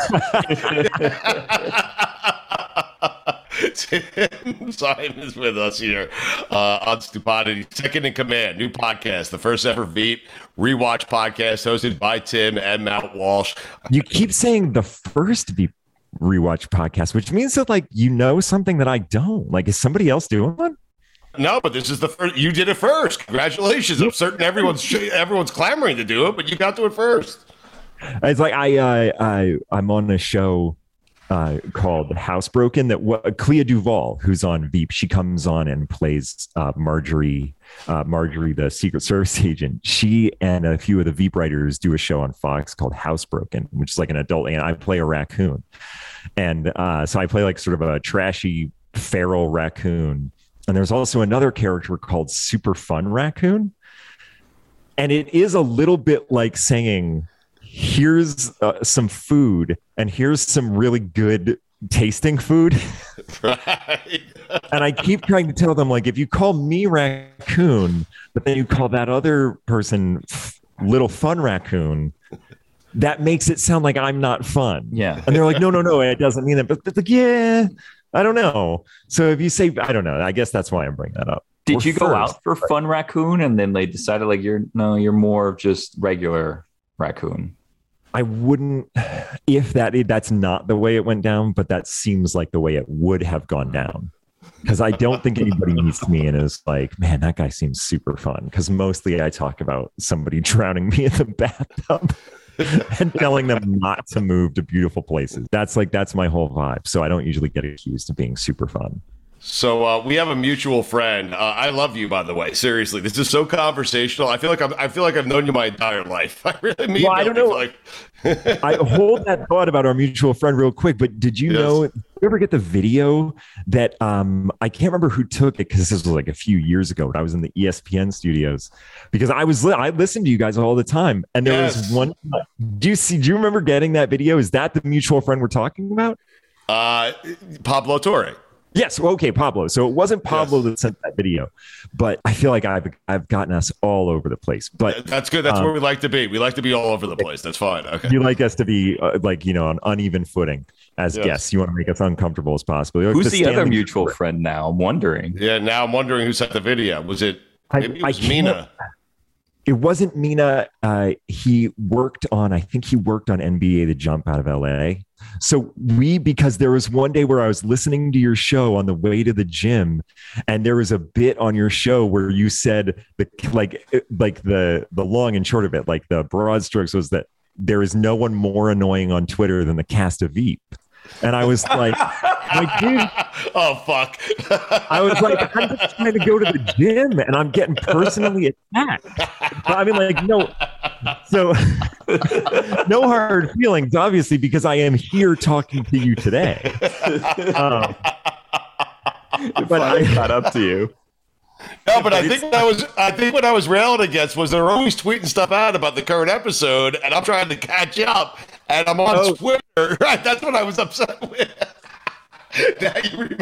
Tim Simon is with us here uh, on Stupidity, second in command, new podcast, the first ever Veep rewatch podcast hosted by Tim and Matt Walsh. You keep saying the first Veep rewatch podcast, which means that like you know something that I don't. Like, is somebody else doing one? No, but this is the first. You did it first. Congratulations! I'm certain everyone's everyone's clamoring to do it, but you got to it first. It's like I, uh, I I'm on a show uh, called Housebroken that w- Clea Duvall, who's on Veep, she comes on and plays uh, Marjorie, uh, Marjorie, the Secret Service agent. She and a few of the Veep writers do a show on Fox called Housebroken, which is like an adult, and I play a raccoon, and uh, so I play like sort of a trashy feral raccoon. And there's also another character called Super Fun Raccoon, and it is a little bit like saying, here's uh, some food and here's some really good tasting food. Right. And I keep trying to tell them, like, if you call me raccoon, but then you call that other person f- little fun raccoon, that makes it sound like I'm not fun. Yeah. And they're like, no, no, no, it doesn't mean that. But it's like, yeah, I don't know. So if you say, I don't know, I guess that's why I'm bringing that up. Did We're you go first, out for but- Fun Raccoon and then they decided like you're no, you're more of just regular raccoon? I wouldn't, if that that's not the way it went down, but that seems like the way it would have gone down. Because I don't think anybody meets me and is like, man, that guy seems super fun. Because mostly I talk about somebody drowning me in the bathtub and telling them not to move to beautiful places. That's like, that's my whole vibe. So I don't usually get accused of being super fun. So uh, we have a mutual friend. Uh, I love you, by the way. Seriously, this is so conversational. I feel like I'm, I feel like I've known you my entire life. I really mean. Well, I don't know. Like... I hold that thought about our mutual friend real quick. But did you Yes. know? Did you ever get the video that um, I can't remember who took it because this was like a few years ago. But I was in the E S P N studios because I was li- I listened to you guys all the time, and there Yes. was one. Do you see? Do you remember getting that video? Is that the mutual friend we're talking about? Uh, Pablo Torre. Yes. Well, okay, Pablo. So it wasn't Pablo Yes. that sent that video, but I feel like I've I've gotten us all over the place. But That's good. That's um, where we like to be. We like to be all over the place. That's fine. Okay. you like us to be uh, like, you know, on uneven footing as Yes. guests. You want to make us uncomfortable as possible. You're like Who's the Stanley other mutual Kubrick. friend now? I'm wondering. Yeah. Now I'm wondering who sent the video. Was it? I- Maybe it I was can't- Mina. It wasn't Mina. Uh, he worked on, I think he worked on N B A The Jump out of L A. So we, because there was one day where I was listening to your show on the way to the gym, and there was a bit on your show where you said the like like the the long and short of it, like the broad strokes was that there is no one more annoying on Twitter than the cast of Veep. And I was like, like, dude, Oh fuck. I was like, I'm just trying to go to the gym and I'm getting personally attacked. But I mean, like, no, so no hard feelings, obviously, because I am here talking to you today. Um, but I Caught up to you. No, but I think what I was I think what I was railing against was they're always tweeting stuff out about the current episode, and I'm trying to catch up, and I'm on Oh. Twitter. Right, that's what I was upset with. Now you remember.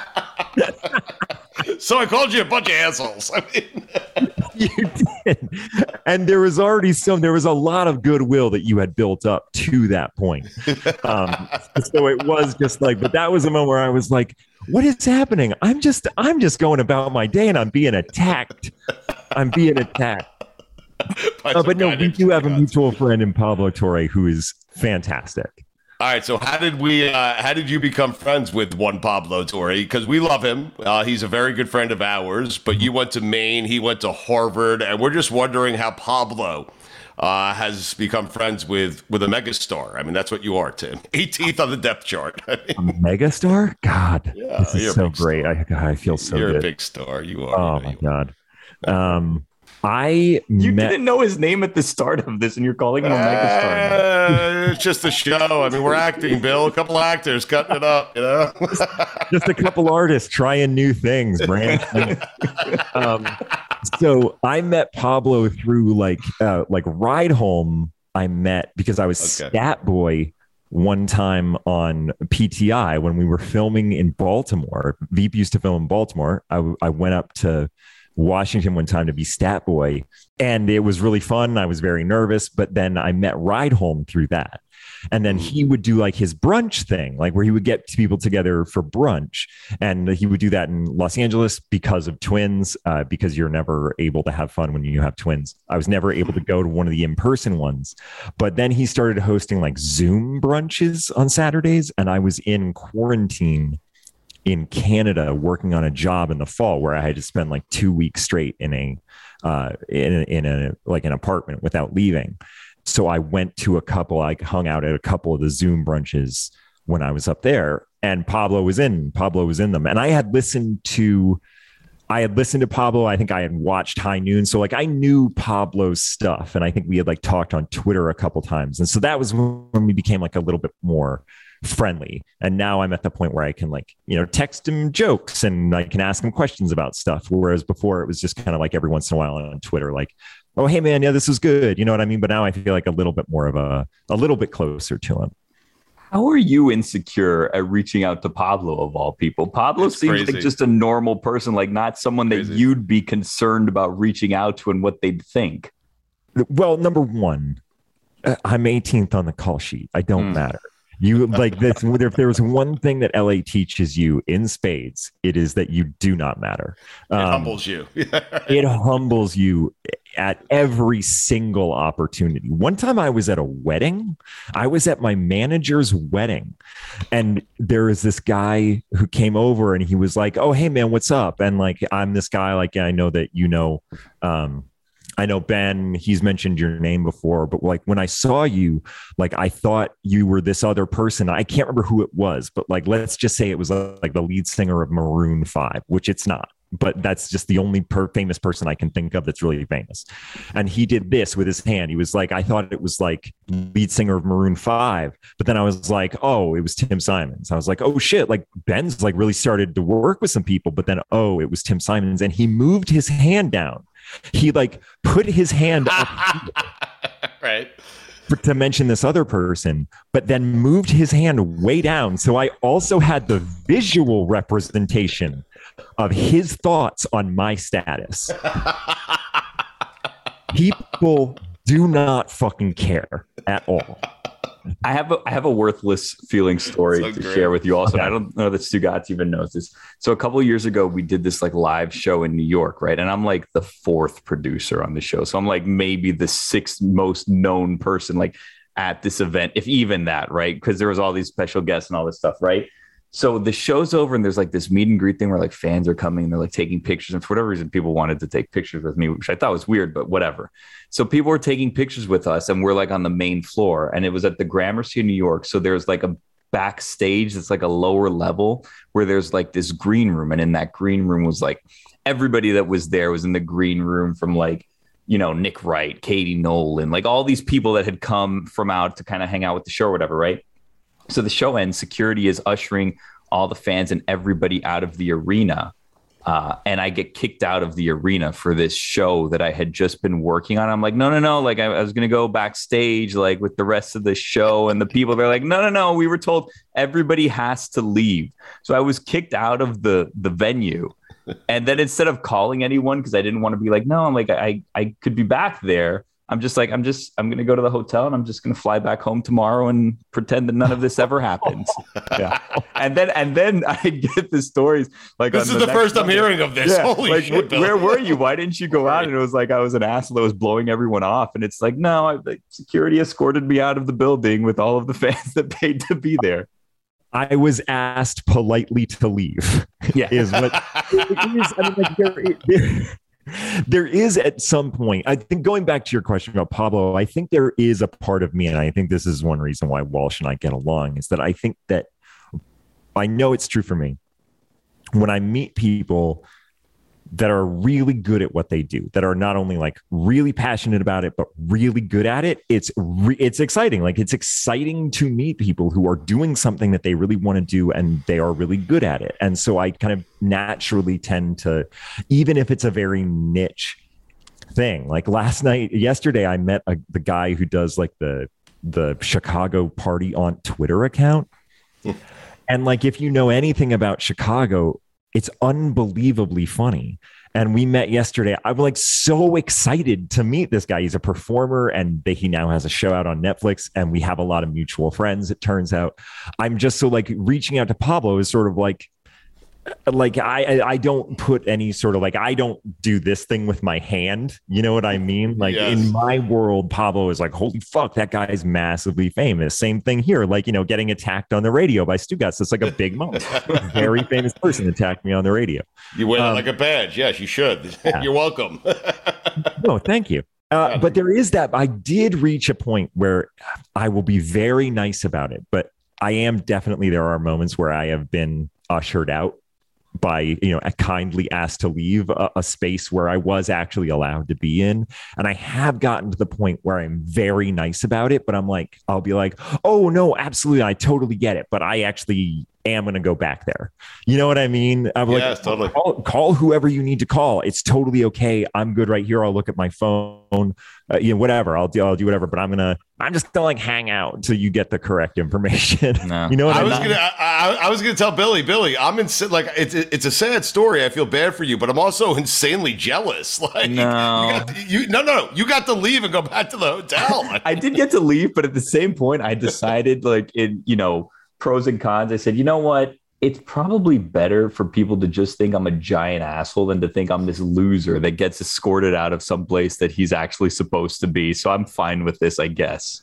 So I called you a bunch of assholes. I mean, you did. And there was already some, there was a lot of goodwill that you had built up to that point. Um, so it was just like, but that was a moment where I was like, what is happening? I'm just, I'm just going about my day and I'm being attacked. I'm being attacked. by Uh, some but no, guy we named do have a Scott. mutual friend in Pablo Torre who is fantastic. All right, so how did we? Uh, how did you become friends with one Pablo Torre? Because we love him. Uh, he's a very good friend of ours. But you went to Maine, he went to Harvard, and we're just wondering how Pablo uh, has become friends with with a megastar. I mean, that's what you are, Tim. eighteenth on the depth chart. I mean, A megastar? God, Yeah, this you're a is so big great. star. I, God, I feel so you're good. a big star. You are. Oh you know, my you are. God. Um, I You met. didn't know his name at the start of this, and you're calling him a megastar. now. Uh, it's just a show. I mean, we're acting, Bill. A couple actors cutting it up, you know. Just a couple artists trying new things, Brandon. um, so I met Pablo through like uh, like Ride Home. I met because I was Okay. Stat Boy one time on P T I when we were filming in Baltimore. Veep used to film in Baltimore. I, I went up to Washington one time to be Stat Boy, and it was really fun. I was very nervous, but then I met Ride Home through that. And then he would do like his brunch thing, like where he would get people together for brunch. And he would do that in Los Angeles because of twins, uh, because you're never able to have fun when you have twins. I was never able to go to one of the in-person ones. But then he started hosting like Zoom brunches on Saturdays, and I was in quarantine in Canada working on a job in the fall where I had to spend like two weeks straight in a uh, in a, in a like an apartment without leaving. So I went to a couple. I hung out at a couple of the Zoom brunches when I was up there, and Pablo was in. Pablo was in them, and I had listened to. I had listened to Pablo. I think I had watched High Noon. So like I knew Pablo's stuff. And I think we had like talked on Twitter a couple times. And so that was when we became like a little bit more friendly. And now I'm at the point where I can like, you know, text him jokes and I can ask him questions about stuff. Whereas before it was just kind of like every once in a while on Twitter, like, oh, hey man, yeah, this is good. You know what I mean? But now I feel like a little bit more of a, a little bit closer to him. How are you insecure at reaching out to Pablo of all people? Pablo It's seems crazy. like just a normal person, like not someone that Crazy. you'd be concerned about reaching out to and what they'd think. Well, number one, uh, I'm eighteenth on the call sheet. I don't Mm. matter. You like this. If there was one thing that L A teaches you in spades, it is that you do not matter. It Um, humbles you. It humbles you at every single opportunity. One time I was at a wedding. I was at my manager's wedding, and there was this guy who came over and he was like, oh, hey man, what's up? And like, I'm this guy, like, I know that, you know, um, I know Ben, he's mentioned your name before, but like when I saw you, like I thought you were this other person. I can't remember who it was, but like, let's just say it was uh, like the lead singer of Maroon five, which it's not, but that's just the only per- famous person I can think of that's really famous. And he did this with his hand. He was like, I thought it was like lead singer of Maroon five, but then I was like, oh, it was Tim Simons. I was like, oh shit, like Ben's like really started to work with some people, but then, oh, it was Tim Simons. And he moved his hand down. He like put his hand up Right. for, to mention this other person, but then moved his hand way down. So I also had the visual representation of his thoughts on my status. People do not fucking care at all. I have a I have a worthless feeling story So to great. share with you also. Okay. I don't know that Stugatz even knows this. So a couple of years ago, we did this like live show in New York, right? And I'm like the fourth producer on the show. So I'm like maybe the sixth most known person like at this event, if even that, right? Because there was all these special guests and all this stuff, right? So the show's over and there's like this meet and greet thing where like fans are coming and they're like taking pictures. And for whatever reason, people wanted to take pictures with me, which I thought was weird, but whatever. So people were taking pictures with us and we're like on the main floor and it was at the Gramercy in New York. So there's like a backstage that's like a lower level where there's like this green room. And in that green room was like everybody that was there was in the green room from like, you know, Nick Wright, Katie Nolan, like all these people that had come from out to kind of hang out with the show or whatever, right? So the show ends, security is ushering all the fans and everybody out of the arena. Uh, and I get kicked out of the arena for this show that I had just been working on. I'm like, no, no, no. Like I, I was going to go backstage, like with the rest of the show and the people, they're like, no, no, no. We were told everybody has to leave. So I was kicked out of the, the venue. And then instead of calling anyone, because I didn't want to be like, no, I'm like, I, I could be back there. I'm just like, I'm just, I'm going to go to the hotel and I'm just going to fly back home tomorrow and pretend that none of this ever happens. Yeah. And then, and then I get the stories like, This on is the next first I'm Monday. hearing of this. Yeah, Holy like, shit, wh- Bill. where were you? Why didn't you go out? And it was like, I was an asshole that was blowing everyone off. And it's like, no, I, like, security escorted me out of the building with all of the fans that paid to be there. I was asked politely to leave. Yeah. Is what it is. I mean, like, there, there, there is at some point, I think going back to your question about Pablo, I think there is a part of me, and I think this is one reason why Walsh and I get along, is that I think that I know it's true for me. When I meet people that are really good at what they do, that are not only like really passionate about it, but really good at it, it's re- it's exciting. Like it's exciting to meet people who are doing something that they really want to do and they are really good at it. And so I kind of naturally tend to, even if it's a very niche thing, like last night, yesterday, I met a, the guy who does like the the Chicago Party on Twitter account. And like, if you know anything about Chicago, it's unbelievably funny. And we met yesterday. I'm like so excited to meet this guy. He's a performer and they, he now has a show out on Netflix and we have a lot of mutual friends, it turns out. I'm just so like reaching out to Pablo is sort of like, like I, I I don't put any sort of like I don't do this thing with my hand. You know what I mean? Like Yes. in my world, Pablo is like, holy fuck, that guy is massively famous. Same thing here. Like, you know, getting attacked on the radio by Stugatz. It's like a big moment. A very famous person attacked me on the radio. You wear it Um, like a badge. Yes, you should. Yeah. You're welcome. No, thank you. Uh, Yeah. But there is that. I did reach a point where I will be very nice about it, but I am definitely, there are moments where I have been ushered out by, you know, kindly asked to leave a, a space where I was actually allowed to be in. And I have gotten to the point where I'm very nice about it, but I'm like, I'll be like, oh no, absolutely. I totally get it. But I actually am going to go back there. You know what I mean? I'm like, Yes, totally. call, call whoever you need to call. It's totally okay. I'm good right here. I'll look at my phone, uh, you know, whatever. I'll do, I'll do whatever, but I'm going to, I'm just gonna like hang out until you get the correct information. No. You know what I I was mean? gonna, I, I, I was gonna tell Billy, Billy, I'm in like it's it's a sad story. I feel bad for you, but I'm also insanely jealous. Like, No. you got, you no, no, no, you got to leave and go back to the hotel. I did get to leave, but at the same point, I decided, like, in, you know, pros and cons, I said, you know what? It's probably better for people to just think I'm a giant asshole than to think I'm this loser that gets escorted out of some place that he's actually supposed to be. So I'm fine with this, I guess.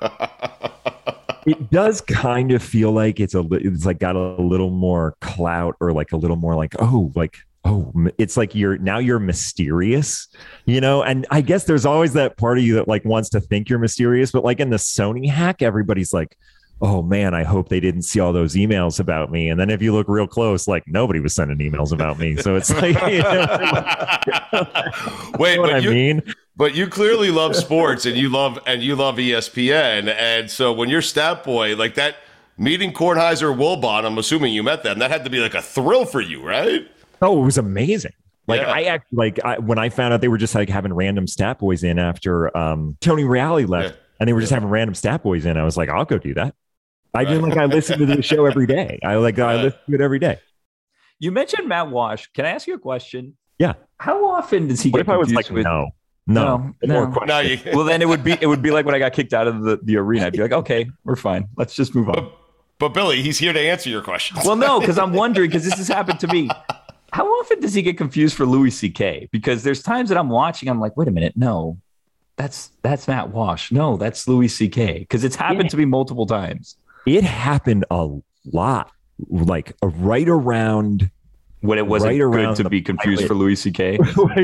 It does kind of feel like it's a li- it's like got a little more clout, or like a little more like, oh, like oh, m- it's like you're now you're mysterious, you know. And I guess there's always that part of you that like wants to think you're mysterious, but like in the Sony hack, everybody's like, oh man, I hope they didn't see all those emails about me. And then if you look real close, like nobody was sending emails about me. So it's like, you know, Wait, you know what but I you, mean? but you clearly love sports and you love and you love E S P N. And so when you're Stat Boy, like that meeting Kornheiser Wilbon, I'm assuming you met them. That had to be like a thrill for you, right? Oh, it was amazing. Like Yeah. I act like I, when I found out they were just like having random stat boys in after um, Tony Reale left, Yeah. and they were just having random stat boys in. I was like, I'll go do that. I did like I listen to the show every day. I like I Right. listen to it every day. You mentioned Matt Walsh. Can I ask you a question? Yeah. How often does he What get if I was confused like, with? no, no, No, more no. questions. No, you, Well, then it would be it would be like when I got kicked out of the, the arena. I'd be like, okay, we're fine. Let's just move on. but, but Billy, he's here to answer your questions. Well, no, because I'm wondering, because this has happened to me. How often does he get confused for Louis C K? Because there's times that I'm watching, I'm like, wait a minute, no, that's that's Matt Walsh. No, that's Louis C K. Because it's happened Yeah. to me multiple times. It happened a lot, like uh, right around. When it wasn't Right good around to the be confused pilot. for Louis C K.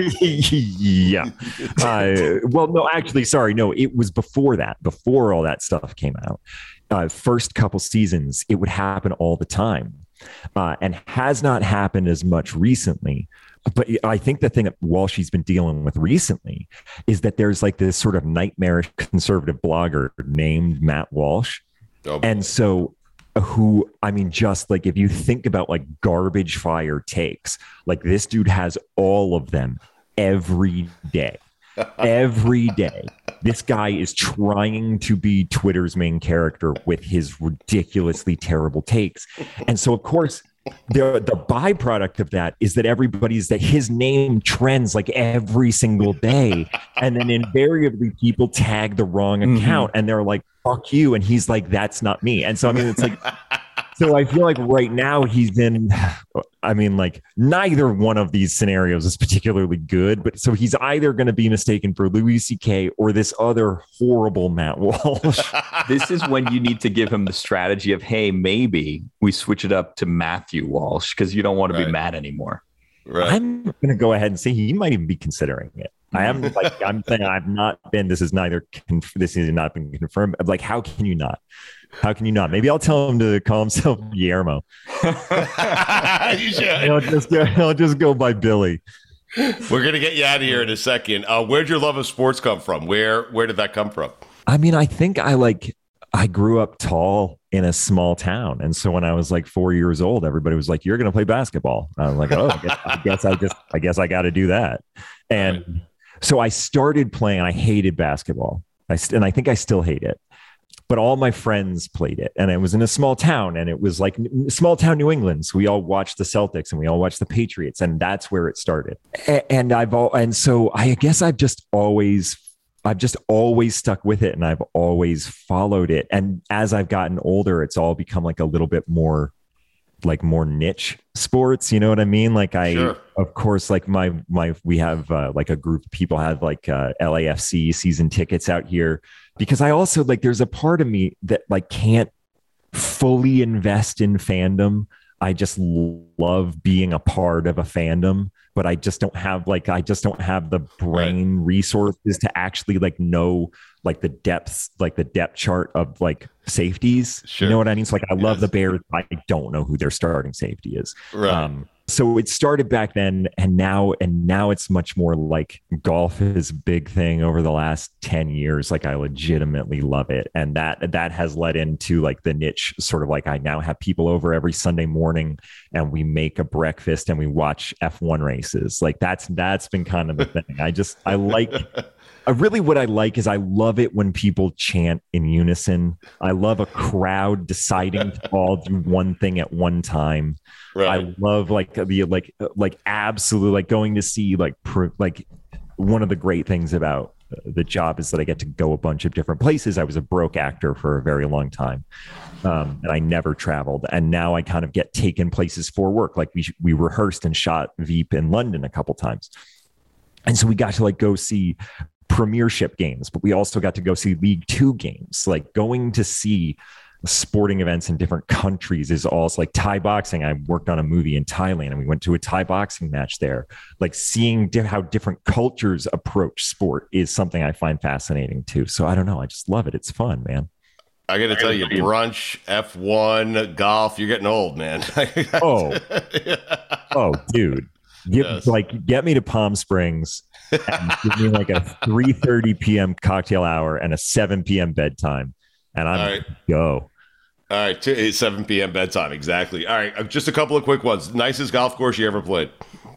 Yeah. Uh, well, no, actually, sorry, no, it was before that. Before all that stuff came out, uh, first couple seasons, it would happen all the time, uh, and has not happened as much recently. But I think the thing that Walshy's been dealing with recently is that there's like this sort of nightmarish conservative blogger named Matt Walsh. Oh, And so who, I mean, just like if you think about like garbage fire takes, like this dude has all of them every day. Every day. This guy is trying to be Twitter's main character with his ridiculously terrible takes. And so, of course, the the byproduct of that is that everybody's that his name trends like every single day, and then invariably people tag the wrong account and they're like, fuck you, and he's like, that's not me. And so I mean, it's like, so I feel like right now he's been, I mean, like neither one of these scenarios is particularly good, but so he's either going to be mistaken for Louis C K or this other horrible Matt Walsh. This is when you need to give him the strategy of, hey, maybe we switch it up to Matthew Walsh because you don't want to Right. be mad anymore. right. I'm going to go ahead and say he might even be considering it. I am like, I'm saying I've not been, this is neither, conf- this has not been confirmed. Like, how can you not? How can you not? Maybe I'll tell him to call himself Guillermo. You should. He'll just go, he'll just go by Billy. We're gonna get you out of here in a second. Uh, where'd your love of sports come from? Where where did that come from? I mean, I think I like, I grew up tall in a small town. And so when I was like four years old, everybody was like, you're going to play basketball. And I was like, oh, I guess I, guess I just, I guess I got to do that. And Right. so I started playing. I hated basketball. I st- and I think I still hate it. But all my friends played it, and it was in a small town, and it was like n- small town New England. So we all watched the Celtics, and we all watched the Patriots, and that's where it started. A- and I've all, and so I guess I've just always, I've just always stuck with it, and I've always followed it. And as I've gotten older, it's all become like a little bit more like more niche sports. You know what I mean? Like I, Sure. of course, like my, my, we have uh, like a group of people have like uh, L A F C season tickets out here, because I also like, there's a part of me that like can't fully invest in fandom. I just love being a part of a fandom, but I just don't have like, I just don't have the brain resources to actually like know like the depths, like the depth chart of like safeties. Sure. You know what I mean? So like, I love Yes. the Bears. I don't know who their starting safety is. Right. Um, so it started back then, and now, and now it's much more like golf is a big thing over the last ten years. Like I legitimately love it. And that, that has led into like the niche sort of like, I now have people over every Sunday morning and we make a breakfast and we watch F one races. Like that's, that's been kind of the thing. I just, I like, I really, what I like is I love it when people chant in unison. I love a crowd deciding to all do one thing at one time. Right. I love like the like like absolute like going to see like pr- like one of the great things about the job is that I get to go a bunch of different places. I was a broke actor for a very long time, um, and I never traveled. And now I kind of get taken places for work. Like we we rehearsed and shot Veep in London a couple times, and so we got to like go see Premiership games, but we also got to go see League Two games. Like going to see sporting events in different countries is also like Thai boxing. I worked on a movie in Thailand and we went to a Thai boxing match there. Like seeing di- how different cultures approach sport is something I find fascinating too. So I don't know. I just love it. It's fun, man. I got to tell you, brunch, F one, golf, you're getting old, man. Oh, oh, dude. Give, Yes. like, get me to Palm Springs and give me like a three thirty p.m. cocktail hour and a seven p.m. bedtime. And I'm All right. go. All right, t- seven p.m. bedtime, exactly. All right, uh, just a couple of quick ones. Nicest golf course you ever played?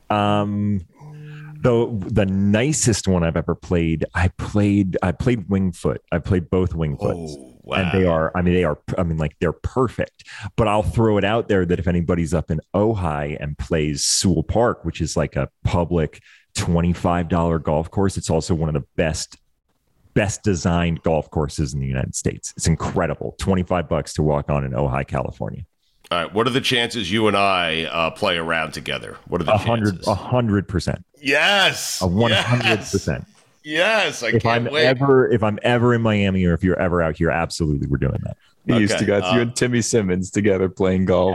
Um, the the nicest one I've ever played, I played I played Wingfoot. I played both Wingfoots. Oh, wow. And they are, I mean, they are, I mean, like they're perfect. But I'll throw it out there that if anybody's up in Ojai and plays Sewell Park, which is like a public twenty-five dollars golf course, it's also one of the best best designed golf courses in the United States. It's incredible. twenty-five bucks to walk on in Ojai, California. All right, what are the chances you and I uh, play around together? What are the A hundred, chances? a hundred percent, Yes. a one hundred percent. Yes, I If can't I'm wait. ever, if I'm ever in Miami, or if you're ever out here, absolutely, we're doing that. He used Okay, to got uh, you and Timmy Simmons together playing golf.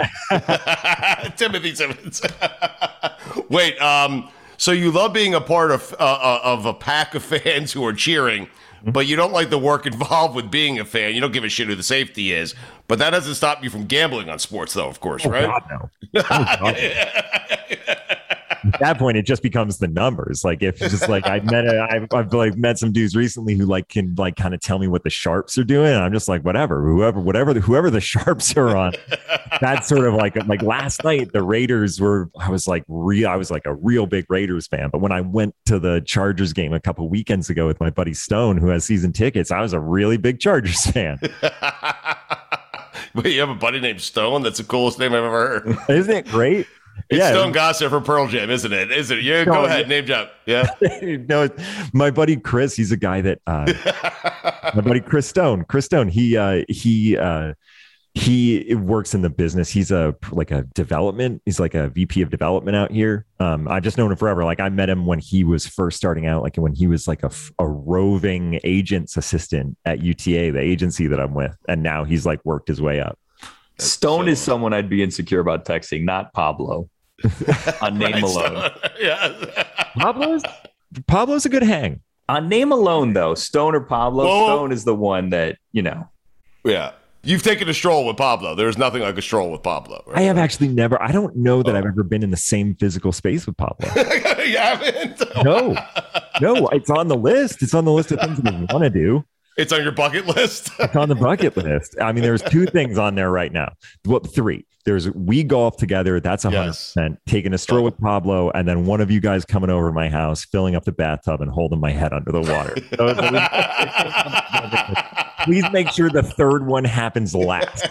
Timothy Simmons. Wait, um, so you love being a part of uh, uh, of a pack of fans who are cheering, but you don't like the work involved with being a fan. You don't give a shit who the safety is, but that doesn't stop you from gambling on sports, though. Of course, Oh, right? God, no. Oh, God, no. At that point, it just becomes the numbers. Like if just like I met, a, I've, I've like met some dudes recently who like can like kind of tell me what the sharps are doing. And I'm just like, whatever, whoever, whatever, the, whoever the sharps are on. That's sort of like like last night the Raiders were. I was like real. I was like a real big Raiders fan. But when I went to the Chargers game a couple weekends ago with my buddy Stone, who has season tickets, I was a really big Chargers fan. Wait, you have a buddy named Stone? That's the coolest name I've ever heard. Isn't it great? It's Yeah. Stone Gossett for Pearl Jam, isn't it? Isn't it? Yeah, go No, ahead, name drop. Yeah. No, my buddy Chris, he's a guy that uh, my buddy Chris Stone. Chris Stone, he uh, he uh, he works in the business. He's a like a development. He's like a V P of development out here. Um, I've just known him forever. Like I met him when he was first starting out, like when he was like a, a roving agent's assistant at U T A, the agency that I'm with, and now he's like worked his way up. Stone so- is someone I'd be insecure about texting, not Pablo. On name Right, alone. Stone. Yeah. Pablo's Pablo's a good hang. On name alone, though, Stone or Pablo, Whoa. Stone is the one that, you know. Yeah. You've taken a stroll with Pablo. There's nothing like a stroll with Pablo. Right? I have actually never. I don't know that Oh. I've ever been in the same physical space with Pablo. You haven't? No, no, it's on the list. It's on the list of things that we want to do. It's on your bucket list. It's on the bucket list. I mean, there's two things on there right now. Well, three. There's we golf together. That's one hundred percent. Yes. Taking a stroll with Pablo, and then one of you guys coming over to my house, filling up the bathtub, and holding my head under the water. So, please make sure the third one happens last.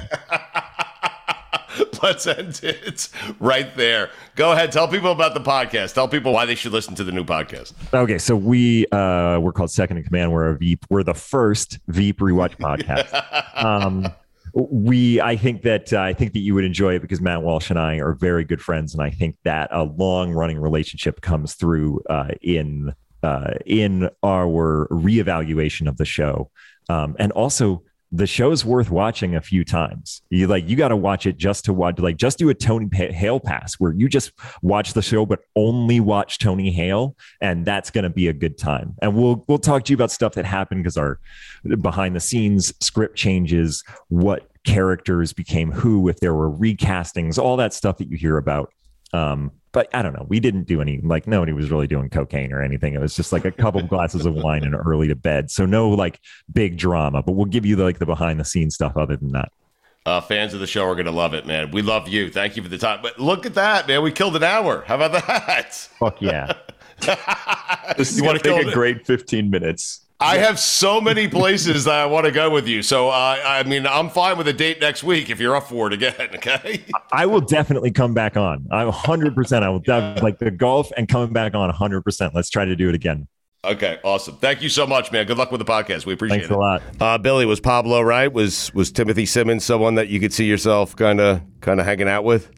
Let's end it right there. Go ahead. Tell people about the podcast. Tell people why they should listen to the new podcast. Okay, so we uh, we're called Second in Command. We're a Veep. We're the first Veep rewatch podcast. Um, we I think that uh, I think that you would enjoy it because Matt Walsh and I are very good friends, and I think that a long running relationship comes through uh, in uh, in our reevaluation of the show, um, and also the show's worth watching a few times. You like you got to watch it just to watch, like just do a Tony Hale pass where you just watch the show but only watch Tony Hale, and that's going to be a good time. And we'll we'll talk to you about stuff that happened because our behind the scenes script changes, what characters became who, if there were recastings, all that stuff that you hear about. Um, but I don't know. We didn't do any, like nobody was really doing cocaine or anything. It was just like a couple of glasses of wine and early to bed. So no like big drama, but we'll give you the, like the behind the scenes stuff other than that. Uh, fans of the show are going to love it, man. We love you. Thank you for the time. But look at that, man. We killed an hour. How about that? Fuck yeah. This is going to take a great fifteen minutes. I have so many places that I want to go with you. So, uh, I mean, I'm fine with a date next week if you're up for it again, okay? I will definitely come back on. I'm one hundred percent. I will def- like the golf and coming back on one hundred percent. Let's try to do it again. Okay, awesome. Thank you so much, man. Good luck with the podcast. We appreciate Thanks it. a lot. Uh, Billy, was Pablo right? Was was Timothy Simmons someone that you could see yourself kind of kind of hanging out with?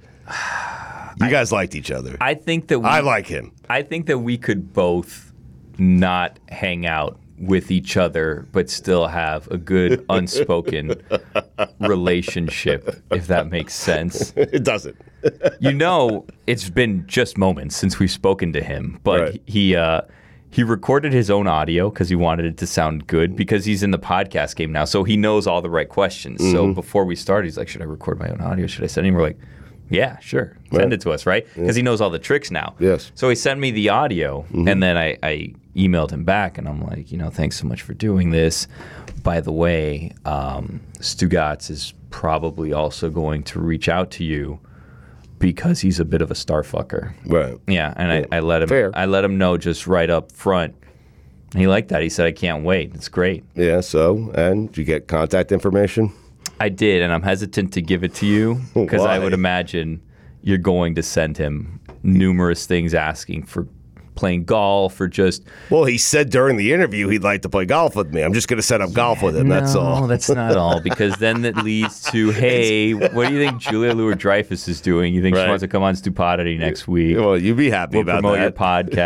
You guys liked each other. I think that we, I like him. I think that we could both not hang out with each other, but still have a good unspoken relationship, if that makes sense. It doesn't. You know, it's been just moments since we've spoken to him, but Right. he uh, he recorded his own audio because he wanted it to sound good because he's in the podcast game now, so he knows all the right questions. Mm-hmm. So before we started, he's like, should I record my own audio? Should I send him? We're like, yeah, sure. Send Right. it to us, right? Because Yeah. he knows all the tricks now. Yes. So he sent me the audio, Mm-hmm. and then I, I emailed him back, and I'm like, you know, thanks so much for doing this. By the way, um, Stugatz is probably also going to reach out to you because he's a bit of a star fucker. Right. Yeah, and I, I let him Fair. I let him know just right up front. He liked that. He said, I can't wait. It's great. Yeah, so, and did you get contact information? I did, and I'm hesitant to give it to you because I Why? would imagine you're going to send him numerous things asking for playing golf or just... Well, he said during the interview he'd like to play golf with me. I'm just going to set up golf with him, that's all. No, that's not all, because then that leads to, hey, what do you think Julia Louis-Dreyfus is doing? You think Right. she wants to come on Stupidity next week? Well, you'd be happy We'll about promote your that.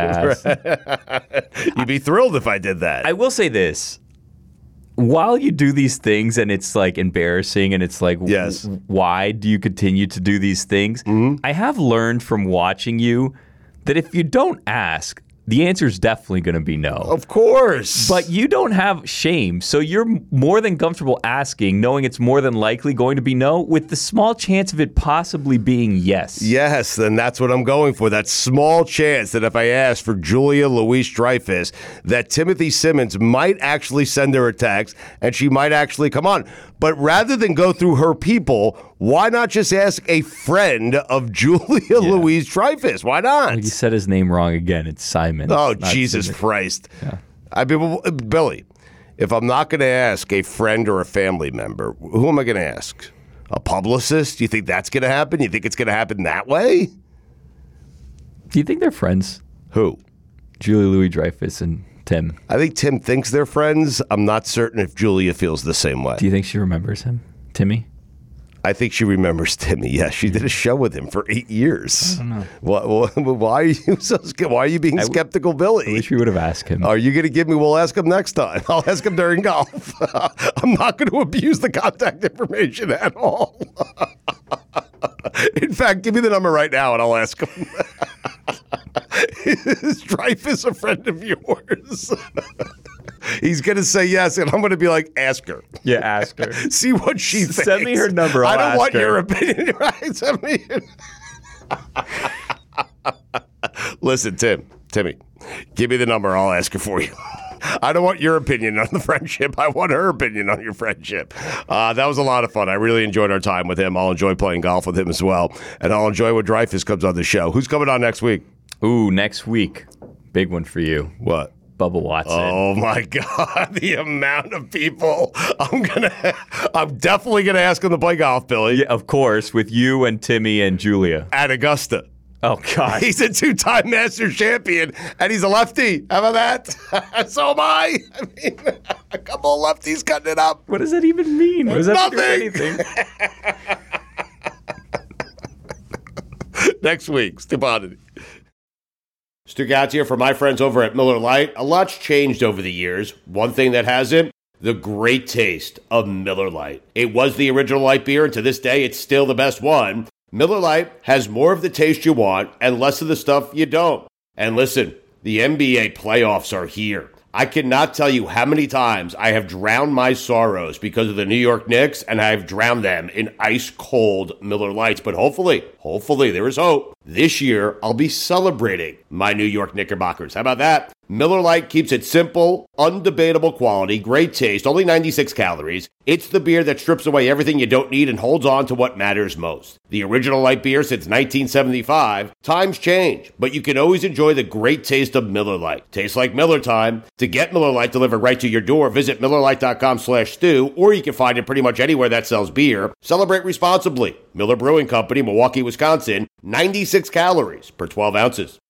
podcast. You'd be thrilled if I did that. I will say this. While you do these things and it's like embarrassing and it's like, Yes. w- why do you continue to do these things? Mm-hmm. I have learned from watching you that if you don't ask, the answer is definitely going to be no. Of course. But you don't have shame, so you're more than comfortable asking, knowing it's more than likely going to be no, with the small chance of it possibly being yes. Yes, then that's what I'm going for. That small chance that if I ask for Julia Louis-Dreyfus, that Timothy Simmons might actually send her a text and she might actually come on. But rather than go through her people, why not just ask a friend of Julia Louis-Dreyfus? Why not? You said his name wrong again. It's Simon. Oh, It's not Jesus Simon. Christ. I mean, well, Billy, if I'm not going to ask a friend or a family member, who am I going to ask? A publicist? Do you think that's going to happen? You think it's going to happen that way? Do you think they're friends? Who? Julia Louis-Dreyfus and Tim. I think Tim thinks they're friends. I'm not certain if Julia feels the same way. Do you think she remembers him? Timmy? I think she remembers Timmy. Yes, she did a show with him for eight years. I don't know. Why, why, why are you so scared? Why are you being skeptical, Billy? I wish we would have asked him. Are you going to give me? We'll ask him next time. I'll ask him during golf. I'm not going to abuse the contact information at all. In fact, give me the number right now and I'll ask him. Is Dreyfus a friend of yours? He's going to say yes, and I'm going to be like, ask her. Yeah, ask her. See what she thinks. Send me her number. I'll I don't ask want her. your opinion. Right? Send me. Listen, Tim, Timmy, give me the number. I'll ask her for you. I don't want your opinion on the friendship. I want her opinion on your friendship. Uh, that was a lot of fun. I really enjoyed our time with him. I'll enjoy playing golf with him as well. And I'll enjoy when Dreyfus comes on the show. Who's coming on next week? Ooh, next week. Big one for you. What? Bubba Watson. Oh my God! The amount of people I'm gonna, I'm definitely gonna ask him to play golf, Billy. Yeah, of course, with you and Timmy and Julia. At Augusta. Oh, God. He's a two-time Masters champion, and he's a lefty. How about that? So am I. I mean, a couple of lefties cutting it up. What does that even mean? What does that Nothing. do with anything? Next week, Stupidity. Stu Gatz here for my friends over at Miller Lite. A lot's changed over the years. One thing that hasn't, the great taste of Miller Lite. It was the original light beer, and to this day, it's still the best one. Miller Lite has more of the taste you want and less of the stuff you don't. And listen, the N B A playoffs are here. I cannot tell you how many times I have drowned my sorrows because of the New York Knicks, and I've drowned them in ice-cold Miller Lites. But hopefully, hopefully there is hope. This year, I'll be celebrating my New York Knickerbockers. How about that? Miller Lite keeps it simple, undebatable quality, great taste, only ninety-six calories. It's the beer that strips away everything you don't need and holds on to what matters most. The original light beer since nineteen seventy-five. Times change, but you can always enjoy the great taste of Miller Lite. Tastes like Miller time. To get Miller Lite delivered right to your door, visit Miller Lite dot com slash stew, or you can find it pretty much anywhere that sells beer. Celebrate responsibly. Miller Brewing Company, Milwaukee, Wisconsin, ninety-six calories per twelve ounces.